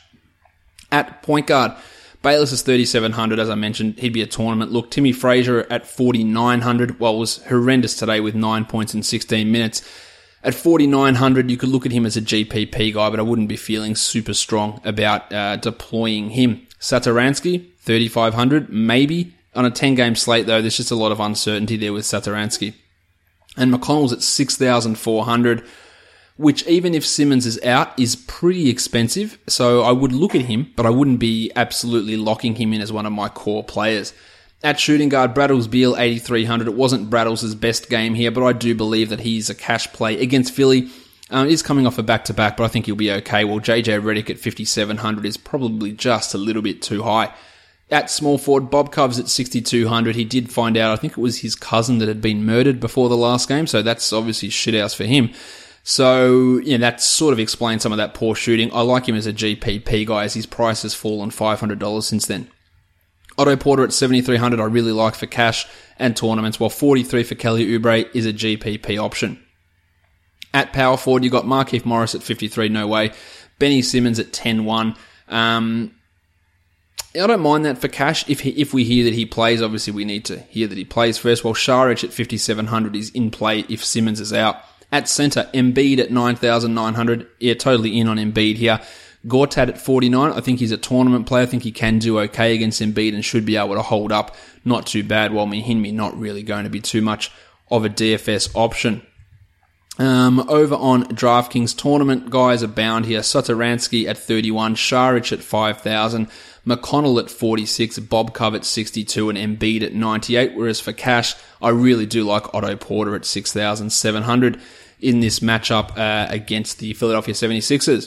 At point guard, Bayless is thirty-seven hundred, as I mentioned. He'd be a tournament look. Timmy Frazier at forty-nine hundred, well, was horrendous today with nine points in sixteen minutes. At forty-nine hundred, you could look at him as a G P P guy, but I wouldn't be feeling super strong about uh, deploying him. Satoransky, thirty-five hundred, maybe. On a ten-game slate, though, there's just a lot of uncertainty there with Satoransky. And McConnell's at six thousand four hundred, which even if Simmons is out, is pretty expensive. So I would look at him, but I wouldn't be absolutely locking him in as one of my core players. At shooting guard, Braddles Beal, eighty-three hundred. It wasn't Braddles' best game here, but I do believe that he's a cash play against Philly. Um, he's coming off a back-to-back, but I think he'll be okay. Well, J J Redick at fifty-seven hundred is probably just a little bit too high. At small forward, Bob Covs at sixty-two hundred. He did find out, I think it was his cousin that had been murdered before the last game, so that's obviously shithouse for him. So, yeah, that sort of explains some of that poor shooting. I like him as a G P P guy, as his price has fallen five hundred dollars since then. Otto Porter at seventy-three hundred, I really like for cash and tournaments, while forty-three for Kelly Oubre is a G P P option. At power forward, you've got Markieff Morris at fifty-three, no way. Benny Simmons at ten one. Um, I don't mind that for cash. If he, if we hear that he plays, obviously we need to hear that he plays first. While Šarić at fifty-seven hundred is in play if Simmons is out. At centre, Embiid at nine thousand nine hundred. Yeah, totally in on Embiid here. Gortat at forty-nine. I think he's a tournament player. I think he can do okay against Embiid and should be able to hold up. Not too bad. While Mahinmi not really going to be too much of a D F S option. Um, over on DraftKings tournament, guys abound here. Satoransky at thirty-one, Šarić at five thousand, McConnell at forty-six, Bob Cove at sixty-two, and Embiid at ninety-eight. Whereas for cash, I really do like Otto Porter at six thousand seven hundred in this matchup uh, against the Philadelphia seventy-sixers.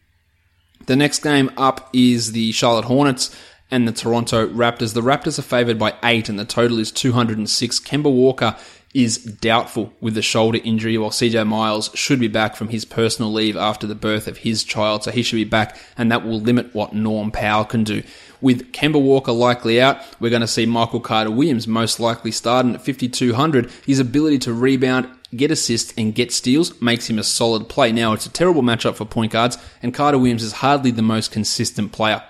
The next game up is the Charlotte Hornets and the Toronto Raptors. The Raptors are favoured by eight, and the total is two hundred six. Kemba Walker is doubtful with the shoulder injury, while C J Miles should be back from his personal leave after the birth of his child, so he should be back, and that will limit what Norm Powell can do. With Kemba Walker likely out, we're going to see Michael Carter-Williams most likely starting at fifty-two hundred. His ability to rebound, get assists, and get steals makes him a solid play. Now, it's a terrible matchup for point guards, and Carter-Williams is hardly the most consistent player.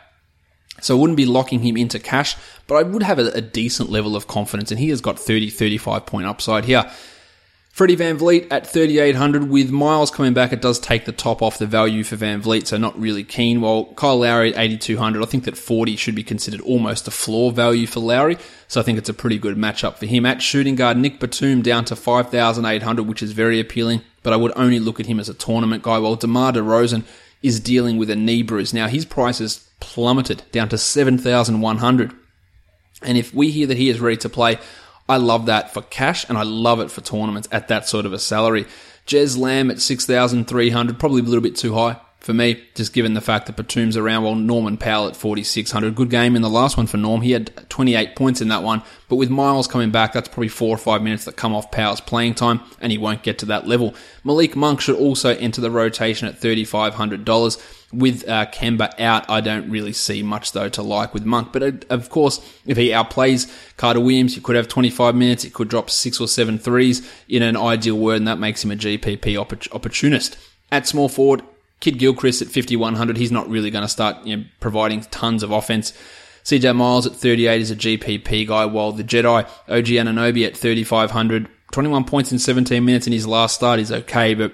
So I wouldn't be locking him into cash, but I would have a, a decent level of confidence, and he has got thirty, thirty-five point upside here. Freddie VanVleet at thirty-eight hundred. With Miles coming back, it does take the top off the value for VanVleet, so not really keen. While Kyle Lowry at eighty-two hundred, I think that forty should be considered almost a floor value for Lowry, so I think it's a pretty good matchup for him. At shooting guard, Nick Batum down to five thousand eight hundred, which is very appealing, but I would only look at him as a tournament guy, while DeMar DeRozan is dealing with a knee bruise. Now, his price has plummeted down to seven thousand one hundred. And if we hear that he is ready to play, I love that for cash, and I love it for tournaments at that sort of a salary. Jez Lamb at six thousand three hundred, probably a little bit too high for me, just given the fact that Batum's around, while Norman Powell at forty-six hundred. Good game in the last one for Norm. He had twenty-eight points in that one, but with Miles coming back, that's probably four or five minutes that come off Powell's playing time, and he won't get to that level. Malik Monk should also enter the rotation at thirty-five hundred dollars. With uh, Kemba out, I don't really see much, though, to like with Monk. But, uh, of course, if he outplays Carter-Williams, he could have twenty-five minutes. He could drop six or seven threes in an ideal word, and that makes him a G P P opp- opportunist. At small forward, Kid Gilchrist at fifty-one hundred. He's not really going to start you know, providing tons of offense. C J Miles at thirty-eight is a G P P guy, while the Jedi, O G Anunoby at thirty-five hundred. twenty-one points in seventeen minutes in his last start is okay, but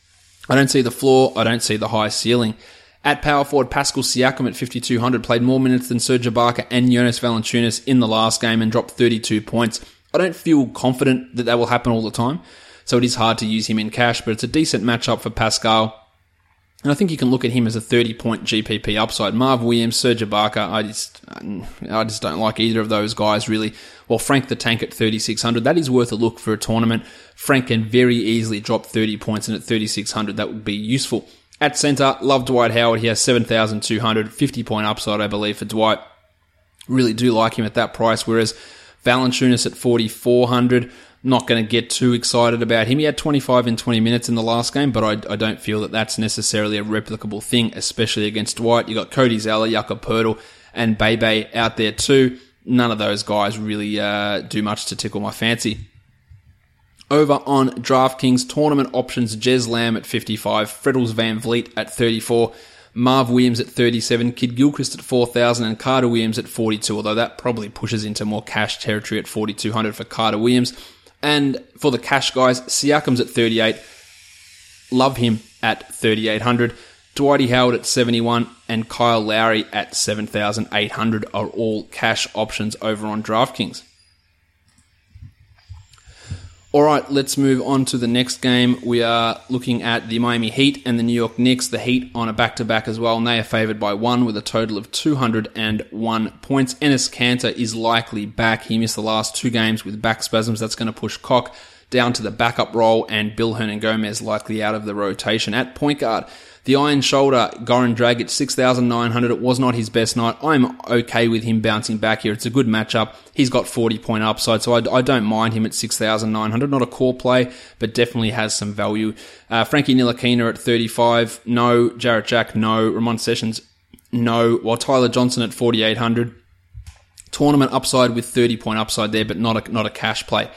I don't see the floor. I don't see the high ceiling. At power forward, Pascal Siakam at fifty-two hundred played more minutes than Serge Ibaka and Jonas Valanciunas in the last game and dropped thirty-two points. I don't feel confident that that will happen all the time, so it is hard to use him in cash, but it's a decent matchup for Pascal. And I think you can look at him as a thirty-point G P P upside. Marv Williams, Serge Ibaka, I just, I just don't like either of those guys, really. While Frank the Tank at thirty-six hundred, that is worth a look for a tournament. Frank can very easily drop thirty points, and at thirty-six hundred, that would be useful. At centre, love Dwight Howard. He has seven thousand two hundred, fifty-point upside, I believe, for Dwight. Really do like him at that price, whereas Valanciunas at forty-four hundred, not going to get too excited about him. He had twenty-five in twenty minutes in the last game, but I, I don't feel that that's necessarily a replicable thing, especially against Dwight. You got Cody Zeller, Jakob Poeltl, and Bebe out there too. None of those guys really uh, do much to tickle my fancy. Over on DraftKings tournament options, Jez Lamb at fifty-five, Freddles VanVleet at thirty-four, Marv Williams at thirty-seven, Kid Gilchrist at four thousand, and Carter Williams at forty-two, although that probably pushes into more cash territory at forty-two hundred for Carter Williams. And for the cash guys, Siakam's at thirty-eight, love him at thirty-eight hundred, Dwighty Howard at seventy-one, and Kyle Lowry at seven thousand eight hundred are all cash options over on DraftKings. All right, let's move on to the next game. We are looking at the Miami Heat and the New York Knicks. The Heat on a back-to-back as well, and they are favoured by one with a total of two hundred one points. Enes Kanter is likely back. He missed the last two games with back spasms. That's going to push Koch down to the backup role, and Bill Hernan-Gomez likely out of the rotation. At point guard, the Iron Shoulder, Goran Dragic, six thousand nine hundred. It was not his best night. I'm okay with him bouncing back here. It's a good matchup. He's got forty-point upside, so I, I don't mind him at six thousand nine hundred. Not a core play, but definitely has some value. Uh, Frankie Ntilikina at thirty-five, no. Jarrett Jack, no. Ramon Sessions, no. While Tyler Johnson at forty-eight hundred. Tournament upside with thirty-point upside there, but not a, not a cash play.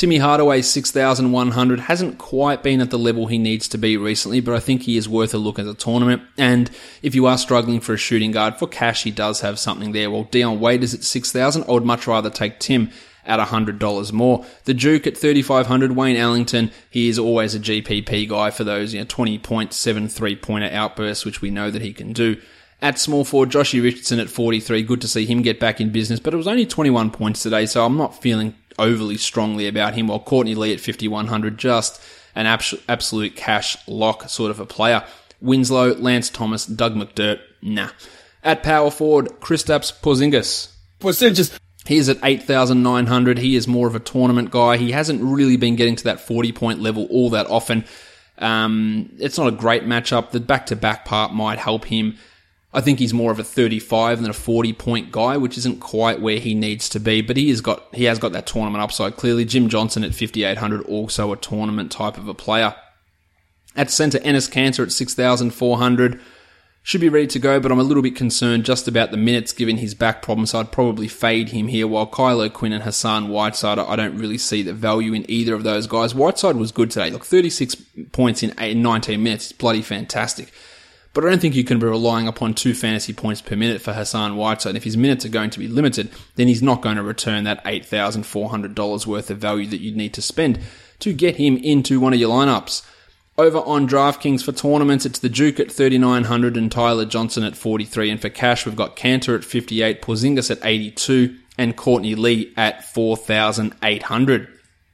Timmy Hardaway, six thousand one hundred, hasn't quite been at the level he needs to be recently, but I think he is worth a look as a tournament. And if you are struggling for a shooting guard, for cash, he does have something there. Well, Dion Waiters at six thousand, I would much rather take Tim at one hundred dollars more. The Duke at thirty-five hundred, Wayne Ellington, he is always a G P P guy for those, you know, twenty point seven three-pointer outbursts, which we know that he can do. At small forward, Joshy Richardson at forty-three, good to see him get back in business, but it was only twenty-one points today, so I'm not feeling overly strongly about him, while Courtney Lee at fifty-one hundred, just an abs- absolute cash lock sort of a player. Winslow, Lance Thomas, Doug McDirt, nah. At power forward, Kristaps Porzingis. Porzingis. He is at eight thousand nine hundred. He is more of a tournament guy. He hasn't really been getting to that forty-point level all that often. Um, it's not a great matchup. The back-to-back part might help him. I think he's more of a thirty-five than a forty-point guy, which isn't quite where he needs to be, but he has got he has got that tournament upside, clearly. Jim Johnson at fifty-eight hundred, also a tournament type of a player. At centre, Enes Kanter at six thousand four hundred. Should be ready to go, but I'm a little bit concerned just about the minutes given his back problem, so I'd probably fade him here, while Kylo Quinn and Hassan Whiteside, I don't really see the value in either of those guys. Whiteside was good today. Look, thirty-six points in nineteen minutes. It's bloody fantastic. But I don't think you can be relying upon two fantasy points per minute for Hassan Whiteside. If his minutes are going to be limited, then he's not going to return that eight thousand four hundred dollars worth of value that you'd need to spend to get him into one of your lineups. Over on DraftKings for tournaments, it's the Duke at thirty-nine hundred and Tyler Johnson at forty-three. And for cash, we've got Kanter at fifty-eight, Porzingis at eighty-two, and Courtney Lee at four thousand eight hundred.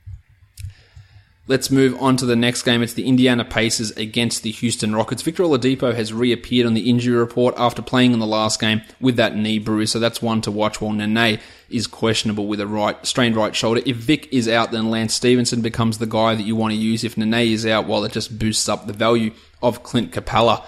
Let's move on to the next game. It's the Indiana Pacers against the Houston Rockets. Victor Oladipo has reappeared on the injury report after playing in the last game with that knee bruise, so that's one to watch, while Nene is questionable with a right strained right shoulder. If Vic is out, then Lance Stevenson becomes the guy that you want to use. If Nene is out, well, it just boosts up the value of Clint Capella.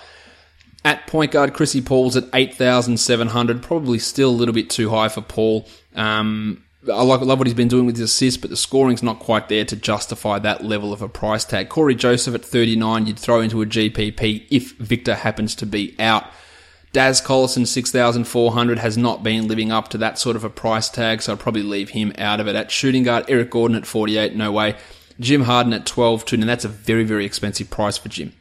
At point guard, Chrissy Paul's at eight thousand seven hundred, probably still a little bit too high for Paul. Um... I like, love what he's been doing with his assists, but the scoring's not quite there to justify that level of a price tag. Corey Joseph at thirty-nine, you'd throw into a G P P if Victor happens to be out. Daz Collison, six thousand four hundred, has not been living up to that sort of a price tag, so I'd probably leave him out of it. At shooting guard, Eric Gordon at forty-eight, no way. Jim Harden at twelve, too, and that's a very, very expensive price for Jim.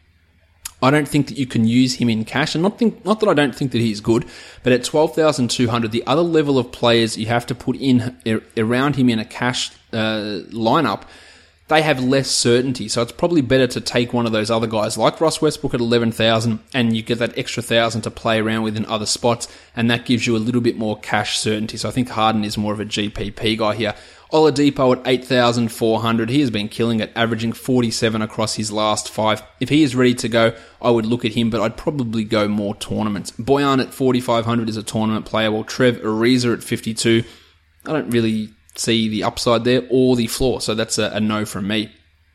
I don't think that you can use him in cash, and not think, not that I don't think that he's good, but at twelve thousand two hundred, the other level of players you have to put in around him in a cash uh, lineup, they have less certainty. So it's probably better to take one of those other guys like Russ Westbrook at eleven thousand, and you get that extra thousand to play around with in other spots, and that gives you a little bit more cash certainty. So I think Harden is more of a G P P guy here. Oladipo at eight thousand four hundred. He has been killing it, averaging forty-seven across his last five. If he is ready to go, I would look at him, but I'd probably go more tournaments. Bojan at forty-five hundred is a tournament player, while Trev Ariza at fifty-two, I don't really see the upside there or the floor, so that's a, a no from me.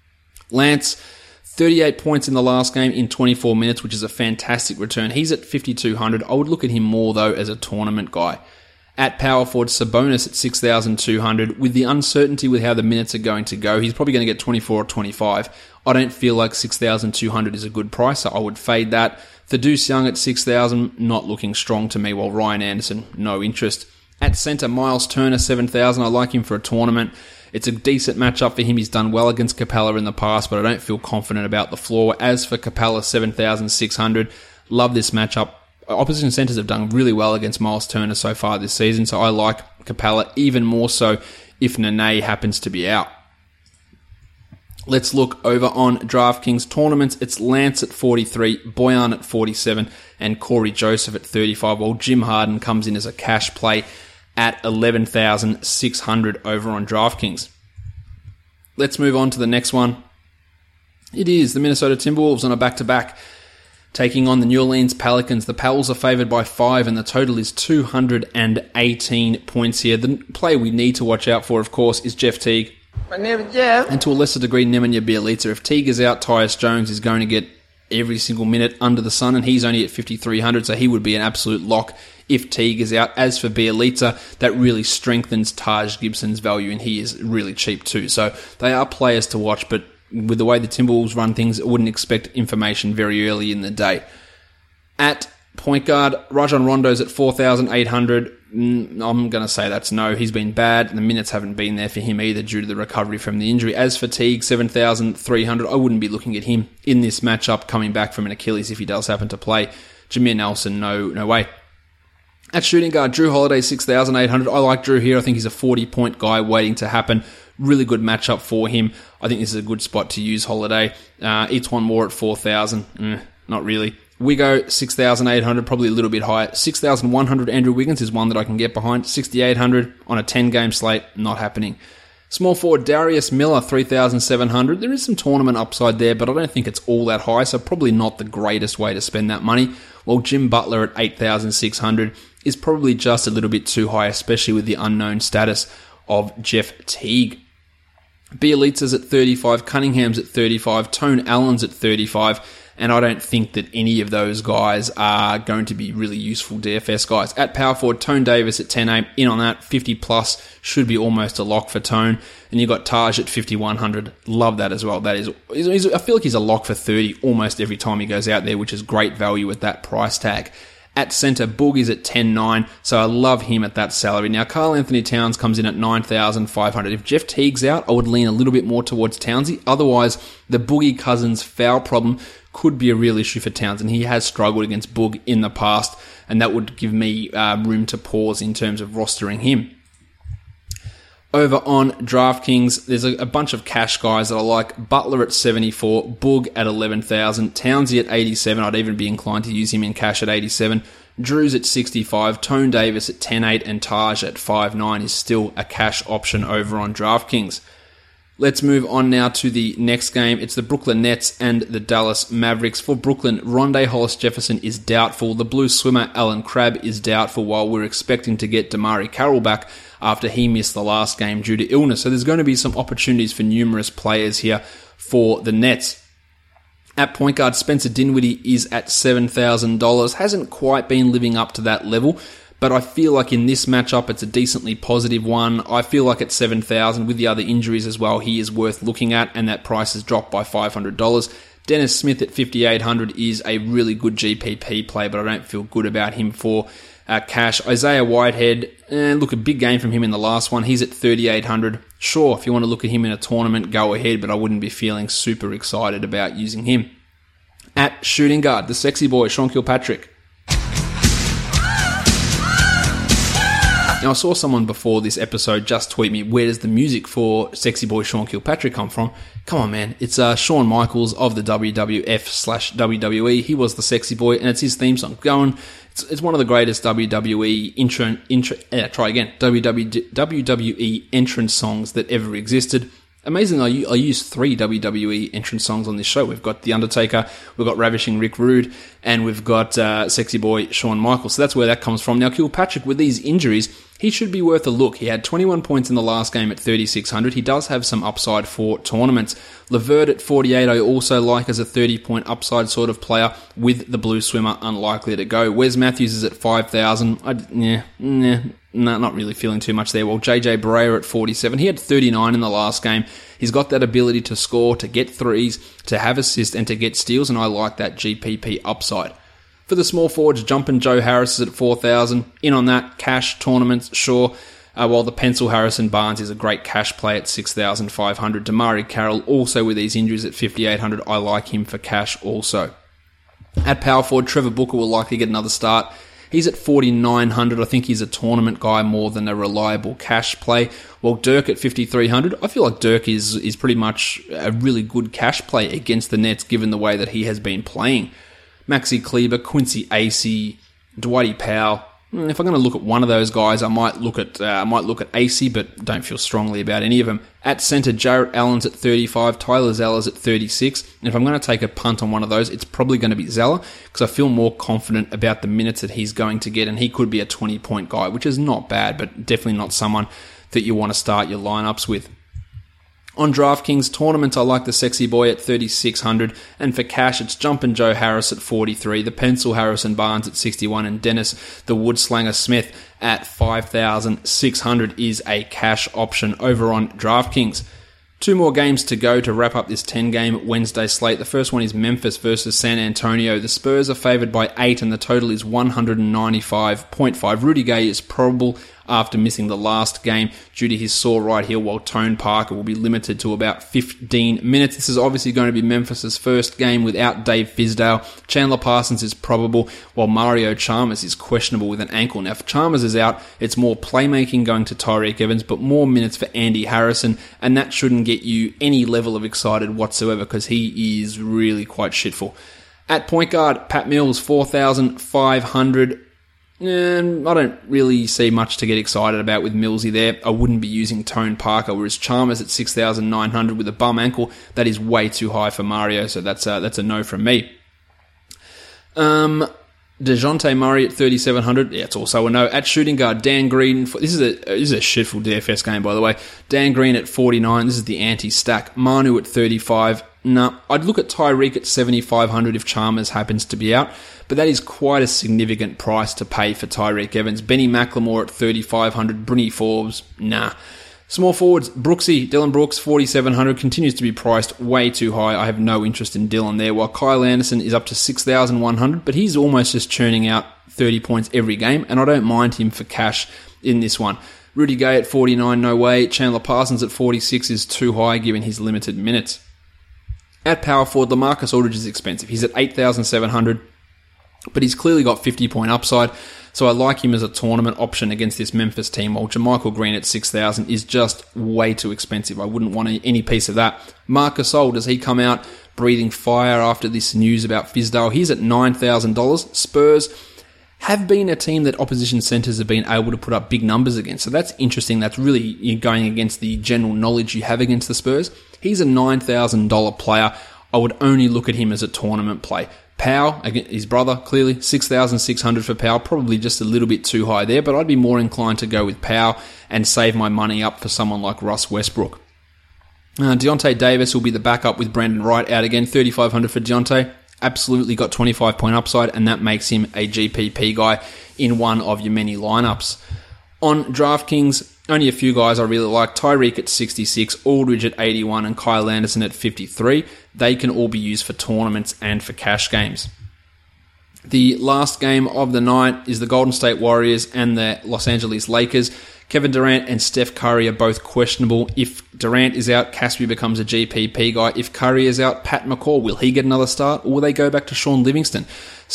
Lance, thirty-eight points in the last game in twenty-four minutes, which is a fantastic return. He's at fifty-two hundred. I would look at him more, though, as a tournament guy. At power forward, Sabonis at six thousand two hundred. With the uncertainty with how the minutes are going to go, he's probably going to get twenty-four or twenty-five. I don't feel like six thousand two hundred is a good price, so I would fade that. Thaddeus Young at six thousand, not looking strong to me, while Ryan Anderson, no interest. At centre, Miles Turner, seven thousand. I like him for a tournament. It's a decent matchup for him. He's done well against Capella in the past, but I don't feel confident about the floor. As for Capella, seven thousand six hundred, love this matchup. Opposition centres have done really well against Miles Turner so far this season, so I like Capella even more so if Nene happens to be out. Let's look over on DraftKings tournaments. It's Lance at forty-three, Bojan at forty-seven, and Corey Joseph at thirty-five, while Jim Harden comes in as a cash play at eleven thousand six hundred over on DraftKings. Let's move on to the next one. It is the Minnesota Timberwolves on a back-to-back, taking on the New Orleans Pelicans. The Pels are favoured by five, and the total is two hundred eighteen points here. The player we need to watch out for, of course, is Jeff Teague. My name is Jeff. And to a lesser degree, Nemanja Bjelica. If Teague is out, Tyus Jones is going to get every single minute under the sun, and he's only at fifty-three hundred, so he would be an absolute lock if Teague is out. As for Bjelica, that really strengthens Taj Gibson's value, and he is really cheap too. So they are players to watch, but with the way the Timberwolves run things, I wouldn't expect information very early in the day. At Point guard, Rajon Rondo's at four thousand eight hundred. I'm going to say that's no. He's been bad. The minutes haven't been there for him either due to the recovery from the injury. As for Teague, seven thousand three hundred. I wouldn't be looking at him in this matchup coming back from an Achilles if he does happen to play. Jameer Nelson, no, no way. At shooting guard, Drew Holiday, six thousand eight hundred. I like Drew here. I think he's a forty-point guy waiting to happen. Really good matchup for him. I think this is a good spot to use Holiday. Uh, Etuan Moore at four thousand. Eh, not really. Wigo, six thousand eight hundred, probably a little bit higher. six thousand one hundred, Andrew Wiggins is one that I can get behind. six thousand eight hundred on a ten-game slate, not happening. Small forward, Darius Miller, three thousand seven hundred. There is some tournament upside there, but I don't think it's all that high, so probably not the greatest way to spend that money. While Jim Butler at eight thousand six hundred is probably just a little bit too high, especially with the unknown status of Jeff Teague. Bielitsa's at thirty-five, Cunningham's at thirty-five, Tone Allen's at thirty-five, and I don't think that any of those guys are going to be really useful D F S guys. At power forward, Tone Davis at ten eight, in on that, fifty plus, should be almost a lock for Tone. And you've got Taj at fifty-one hundred, love that as well. That is, he's, I feel like he's a lock for thirty almost every time he goes out there, which is great value at that price tag. At centre, Boogie's at ten nine, so I love him at that salary. Now, Karl Anthony Towns comes in at nine thousand five hundred. If Jeff Teague's out, I would lean a little bit more towards Townsy. Otherwise, the Boogie Cousins foul problem could be a real issue for Towns, and he has struggled against Boog in the past, and that would give me uh, room to pause in terms of rostering him. Over on DraftKings, there's a, a bunch of cash guys that I like. Butler at seventy-four, Boog at eleven thousand, Townsy at eighty-seven. I'd even be inclined to use him in cash at eighty-seven. Drew's at sixty-five, Tone Davis at ten eight, and Taj at five nine is still a cash option over on DraftKings. Let's move on now to the next game. It's the Brooklyn Nets and the Dallas Mavericks. For Brooklyn, Rondae Hollis-Jefferson is doubtful. The blue swimmer, Alan Crabb, is doubtful, while we're expecting to get Damari Carroll back after he missed the last game due to illness. So there's going to be some opportunities for numerous players here for the Nets. At point guard, Spencer Dinwiddie is at seven thousand dollars. Hasn't quite been living up to that level, but I feel like in this matchup, it's a decently positive one. I feel like at seven thousand dollars, with the other injuries as well, he is worth looking at, and that price has dropped by five hundred dollars. Dennis Smith at fifty-eight hundred dollars is a really good G P P play, but I don't feel good about him for uh, cash. Isaiah Whitehead, eh, look, a big game from him in the last one. He's at thirty-eight hundred dollars. Sure, if you want to look at him in a tournament, go ahead, but I wouldn't be feeling super excited about using him. At shooting guard, the sexy boy, Sean Kilpatrick. Now, I saw someone before this episode just tweet me, where does the music for sexy boy Sean Kilpatrick come from? Come on, man. It's uh, Shawn Michaels of the W W F slash W W E. He was the sexy boy, and it's his theme song. Going, it's, it's one of the greatest W W E intro, intro uh, try again, W W E entrance songs that ever existed. Amazingly, I, I used three W W E entrance songs on this show. We've got The Undertaker, we've got Ravishing Rick Rude, and we've got uh, Sexy Boy Shawn Michaels. So that's where that comes from. Now, Kilpatrick, with these injuries, he should be worth a look. He had twenty-one points in the last game at thirty-six hundred. He does have some upside for tournaments. Levert at forty-eight, I also like as a thirty-point upside sort of player, with the blue swimmer unlikely to go. Wes Matthews is at five thousand. I, yeah, nah, nah, not really feeling too much there. Well, J J Barea at forty-seven. He had thirty-nine in the last game. He's got that ability to score, to get threes, to have assists, and to get steals, and I like that G P P upside. For the small forwards, Jumpin' Joe Harris is at four thousand. In on that, cash, tournaments, sure. Uh, while the pencil Harrison Barnes is a great cash play at six thousand five hundred. Damari Carroll, also with these injuries at fifty-eight hundred. I like him for cash also. At power forward, Trevor Booker will likely get another start. He's at forty-nine hundred. I think he's a tournament guy more than a reliable cash play. While Dirk at fifty-three hundred, I feel like Dirk is, is pretty much a really good cash play against the Nets given the way that he has been playing. Maxi Kleber, Quincy Acey, Dwighty Powell. If I'm going to look at one of those guys, I might look at uh, I might look at Acey, but don't feel strongly about any of them. At centre, Jarrett Allen's at thirty-five, Tyler Zeller's at thirty-six. And if I'm going to take a punt on one of those, it's probably going to be Zeller, because I feel more confident about the minutes that he's going to get, and he could be a twenty-point guy, which is not bad, but definitely not someone that you want to start your lineups with. On DraftKings tournament, I like the sexy boy at thirty-six hundred, and for cash, it's Jumpin' Joe Harris at forty-three, the pencil Harrison Barnes at sixty-one, and Dennis the Woodslanger Smith at five thousand six hundred is a cash option over on DraftKings. Two more games to go to wrap up this ten-game Wednesday slate. The first one is Memphis versus San Antonio. The Spurs are favoured by eight and the total is one ninety-five point five. Rudy Gay is probable after missing the last game due to his sore right heel, while Tone Parker will be limited to about fifteen minutes. This is obviously going to be Memphis's first game without Dave Fizdale. Chandler Parsons is probable, while Mario Chalmers is questionable with an ankle. Now, if Chalmers is out, it's more playmaking going to Tyreek Evans, but more minutes for Andy Harrison, and that shouldn't get you any level of excited whatsoever because he is really quite shitful. At point guard, Pat Mills, four thousand five hundred. And I don't really see much to get excited about with Millsy there. I wouldn't be using Tone Parker, whereas Chalmers at six thousand nine hundred with a bum ankle, that is way too high for Mario, so that's a, that's a no from me. Um, DeJounte Murray at thirty-seven hundred, yeah, it's also a no. At shooting guard, Dan Green, this is a this is a shitful D F S game, by the way. Dan Green at forty-nine, this is the anti-stack. Manu at thirty-five, no. I'd look at Tyreek at seventy-five hundred if Chalmers happens to be out, but that is quite a significant price to pay for Tyreek Evans. Benny McLemore at thirty-five hundred, Brynny Forbes, nah. Small forwards, Brooksy, Dylan Brooks, forty-seven hundred, continues to be priced way too high. I have no interest in Dylan there, while Kyle Anderson is up to six thousand one hundred, but he's almost just churning out thirty points every game, and I don't mind him for cash in this one. Rudy Gay at forty-nine, no way. Chandler Parsons at forty-six is too high given his limited minutes. At power forward, LaMarcus Aldridge is expensive. He's at eight thousand seven hundred, but he's clearly got fifty point upside, so I like him as a tournament option against this Memphis team, while JaMychal Green at six thousand is just way too expensive. I wouldn't want any piece of that. Marc Gasol, does he come out breathing fire after this news about Fizdale? He's at nine thousand dollars. Spurs have been a team that opposition centres have been able to put up big numbers against, so that's interesting. That's really going against the general knowledge you have against the Spurs. He's a nine thousand dollars player. I would only look at him as a tournament play. Powell, his brother, clearly, six thousand six hundred for Powell, probably just a little bit too high there, but I'd be more inclined to go with Powell and save my money up for someone like Russ Westbrook. Uh, Deontay Davis will be the backup with Brandon Wright out again, thirty-five hundred for Deontay. Absolutely got twenty-five point upside, and that makes him a G P P guy in one of your many lineups. On DraftKings, only a few guys I really like. Tyreek at sixty-six, Aldridge at eighty-one, and Kyle Anderson at fifty-three. They can all be used for tournaments and for cash games. The last game of the night is the Golden State Warriors and the Los Angeles Lakers. Kevin Durant and Steph Curry are both questionable. If Durant is out, Caspi becomes a G P P guy. If Curry is out, Pat McCaw, will he get another start, or will they go back to Sean Livingston?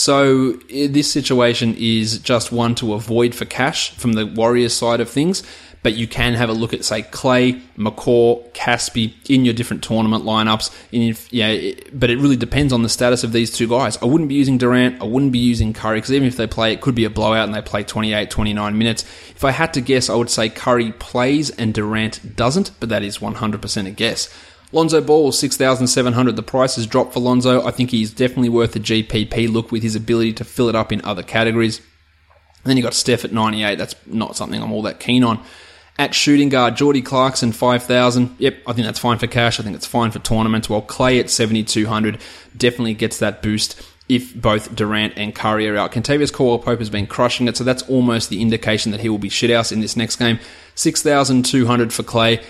So this situation is just one to avoid for cash from the Warriors side of things. But you can have a look at, say, Clay, McCaw, Caspi in your different tournament lineups. And if, yeah, it, but it really depends on the status of these two guys. I wouldn't be using Durant. I wouldn't be using Curry, because even if they play, it could be a blowout and they play twenty-eight, twenty-nine minutes. If I had to guess, I would say Curry plays and Durant doesn't, but that is one hundred percent a guess. Lonzo Ball, six thousand seven hundred. The price has dropped for Lonzo. I think he's definitely worth a G P P look with his ability to fill it up in other categories. And then you got Steph at ninety-eight. That's not something I'm all that keen on. At shooting guard, Jordy Clarkson, five thousand. Yep, I think that's fine for cash. I think it's fine for tournaments. While Clay at seventy-two hundred definitely gets that boost if both Durant and Curry are out. Kentavious Caldwell-Pope has been crushing it, so that's almost the indication that he will be shithouse in this next game. six thousand two hundred for Clay.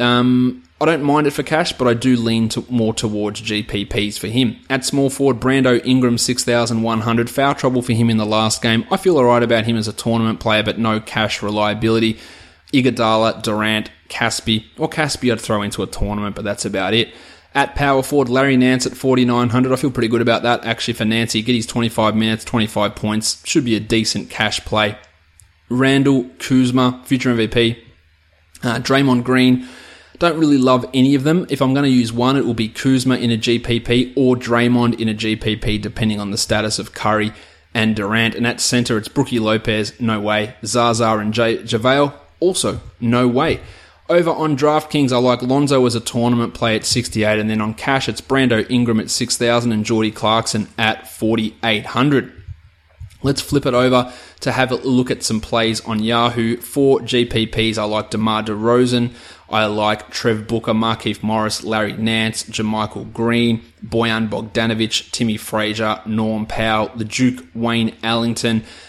Um, I don't mind it for cash, but I do lean to more towards G P Ps for him. At small forward, Brando Ingram, six thousand one hundred. Foul trouble for him in the last game. I feel alright about him as a tournament player, but no cash reliability. Iguodala, Durant, Caspi, or Caspi I'd throw into a tournament, but that's about it. At power forward, Larry Nance at forty-nine hundred. I feel pretty good about that, actually, for Nancy. Get his twenty-five minutes, twenty-five points. Should be a decent cash play. Randall, Kuzma, future M V P. Uh, Draymond Green. Don't really love any of them. If I'm going to use one, it will be Kuzma in a G P P or Draymond in a G P P, depending on the status of Curry and Durant. And at center, it's Brookie Lopez, no way. Zaza and J- JaVale, also no way. Over on DraftKings, I like Lonzo as a tournament play at sixty-eight, and then on cash, it's Brando Ingram at six thousand and Jordy Clarkson at forty-eight hundred. Let's flip it over to have a look at some plays on Yahoo. For G P Ps, I like DeMar DeRozan. I like Trev Booker, Markieff Morris, Larry Nance, JaMychal Green, Bojan Bogdanovic, Timmy Frazier, Norm Powell, the Duke, Wayne Ellington,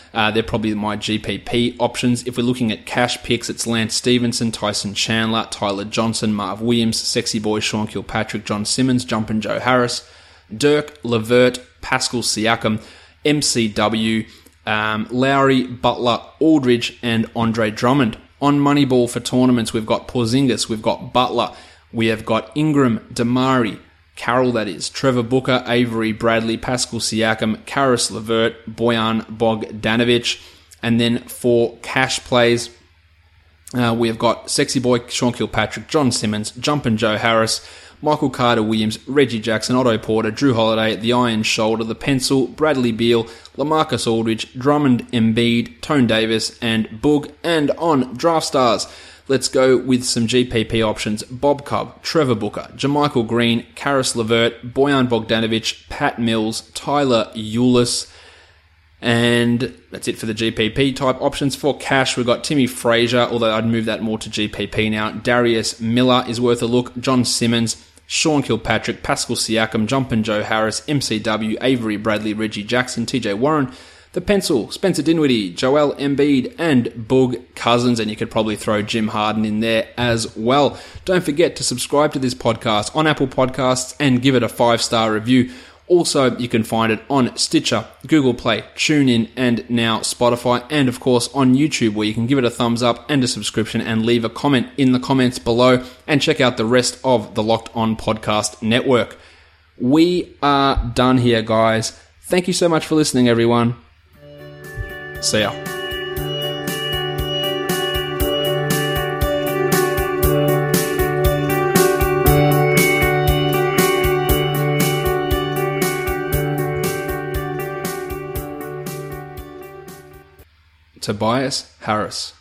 Uh, they're probably my G P P options. If we're looking at cash picks, it's Lance Stevenson, Tyson Chandler, Tyler Johnson, Marv Williams, Sexy Boy, Sean Kilpatrick, John Simmons, Jumpin' Joe Harris, Dirk, Levert, Pascal Siakam, M C W, um, Lowry, Butler, Aldridge, and Andre Drummond. On Moneyball for tournaments, we've got Porzingis, we've got Butler, we have got Ingram, Damari, Carroll, that is, Trevor Booker, Avery, Bradley, Pascal Siakam, Karis LeVert, Bojan Bogdanovic. And then for cash plays, uh, we have got Sexy Boy, Sean Kilpatrick, John Simmons, Jumpin' Joe Harris, Michael Carter Williams, Reggie Jackson, Otto Porter, Drew Holiday, The Iron Shoulder, The Pencil, Bradley Beal, LaMarcus Aldridge, Drummond, Embiid, Tone Davis, and Boog. And on Draft Stars, let's go with some G P P options. Bob Cobb, Trevor Booker, Jermichael Green, Karis LeVert, Bojan Bogdanovic, Pat Mills, Tyler Ulis. And that's it for the G P P type options. For cash, we've got Timmy Frazier, although I'd move that more to G P P now. Darius Miller is worth a look. John Simmons, Sean Kilpatrick, Pascal Siakam, Jumpin' Joe Harris, M C W, Avery Bradley, Reggie Jackson, T J Warren, The Pencil, Spencer Dinwiddie, Joel Embiid, and Boog Cousins. And you could probably throw Jim Harden in there as well. Don't forget to subscribe to this podcast on Apple Podcasts and give it a five-star review. Also, you can find it on Stitcher, Google Play, TuneIn, and now Spotify, and of course on YouTube, where you can give it a thumbs up and a subscription and leave a comment in the comments below, and check out the rest of the Locked On Podcast Network. We are done here, guys. Thank you so much for listening, everyone. See ya. Tobias Harris.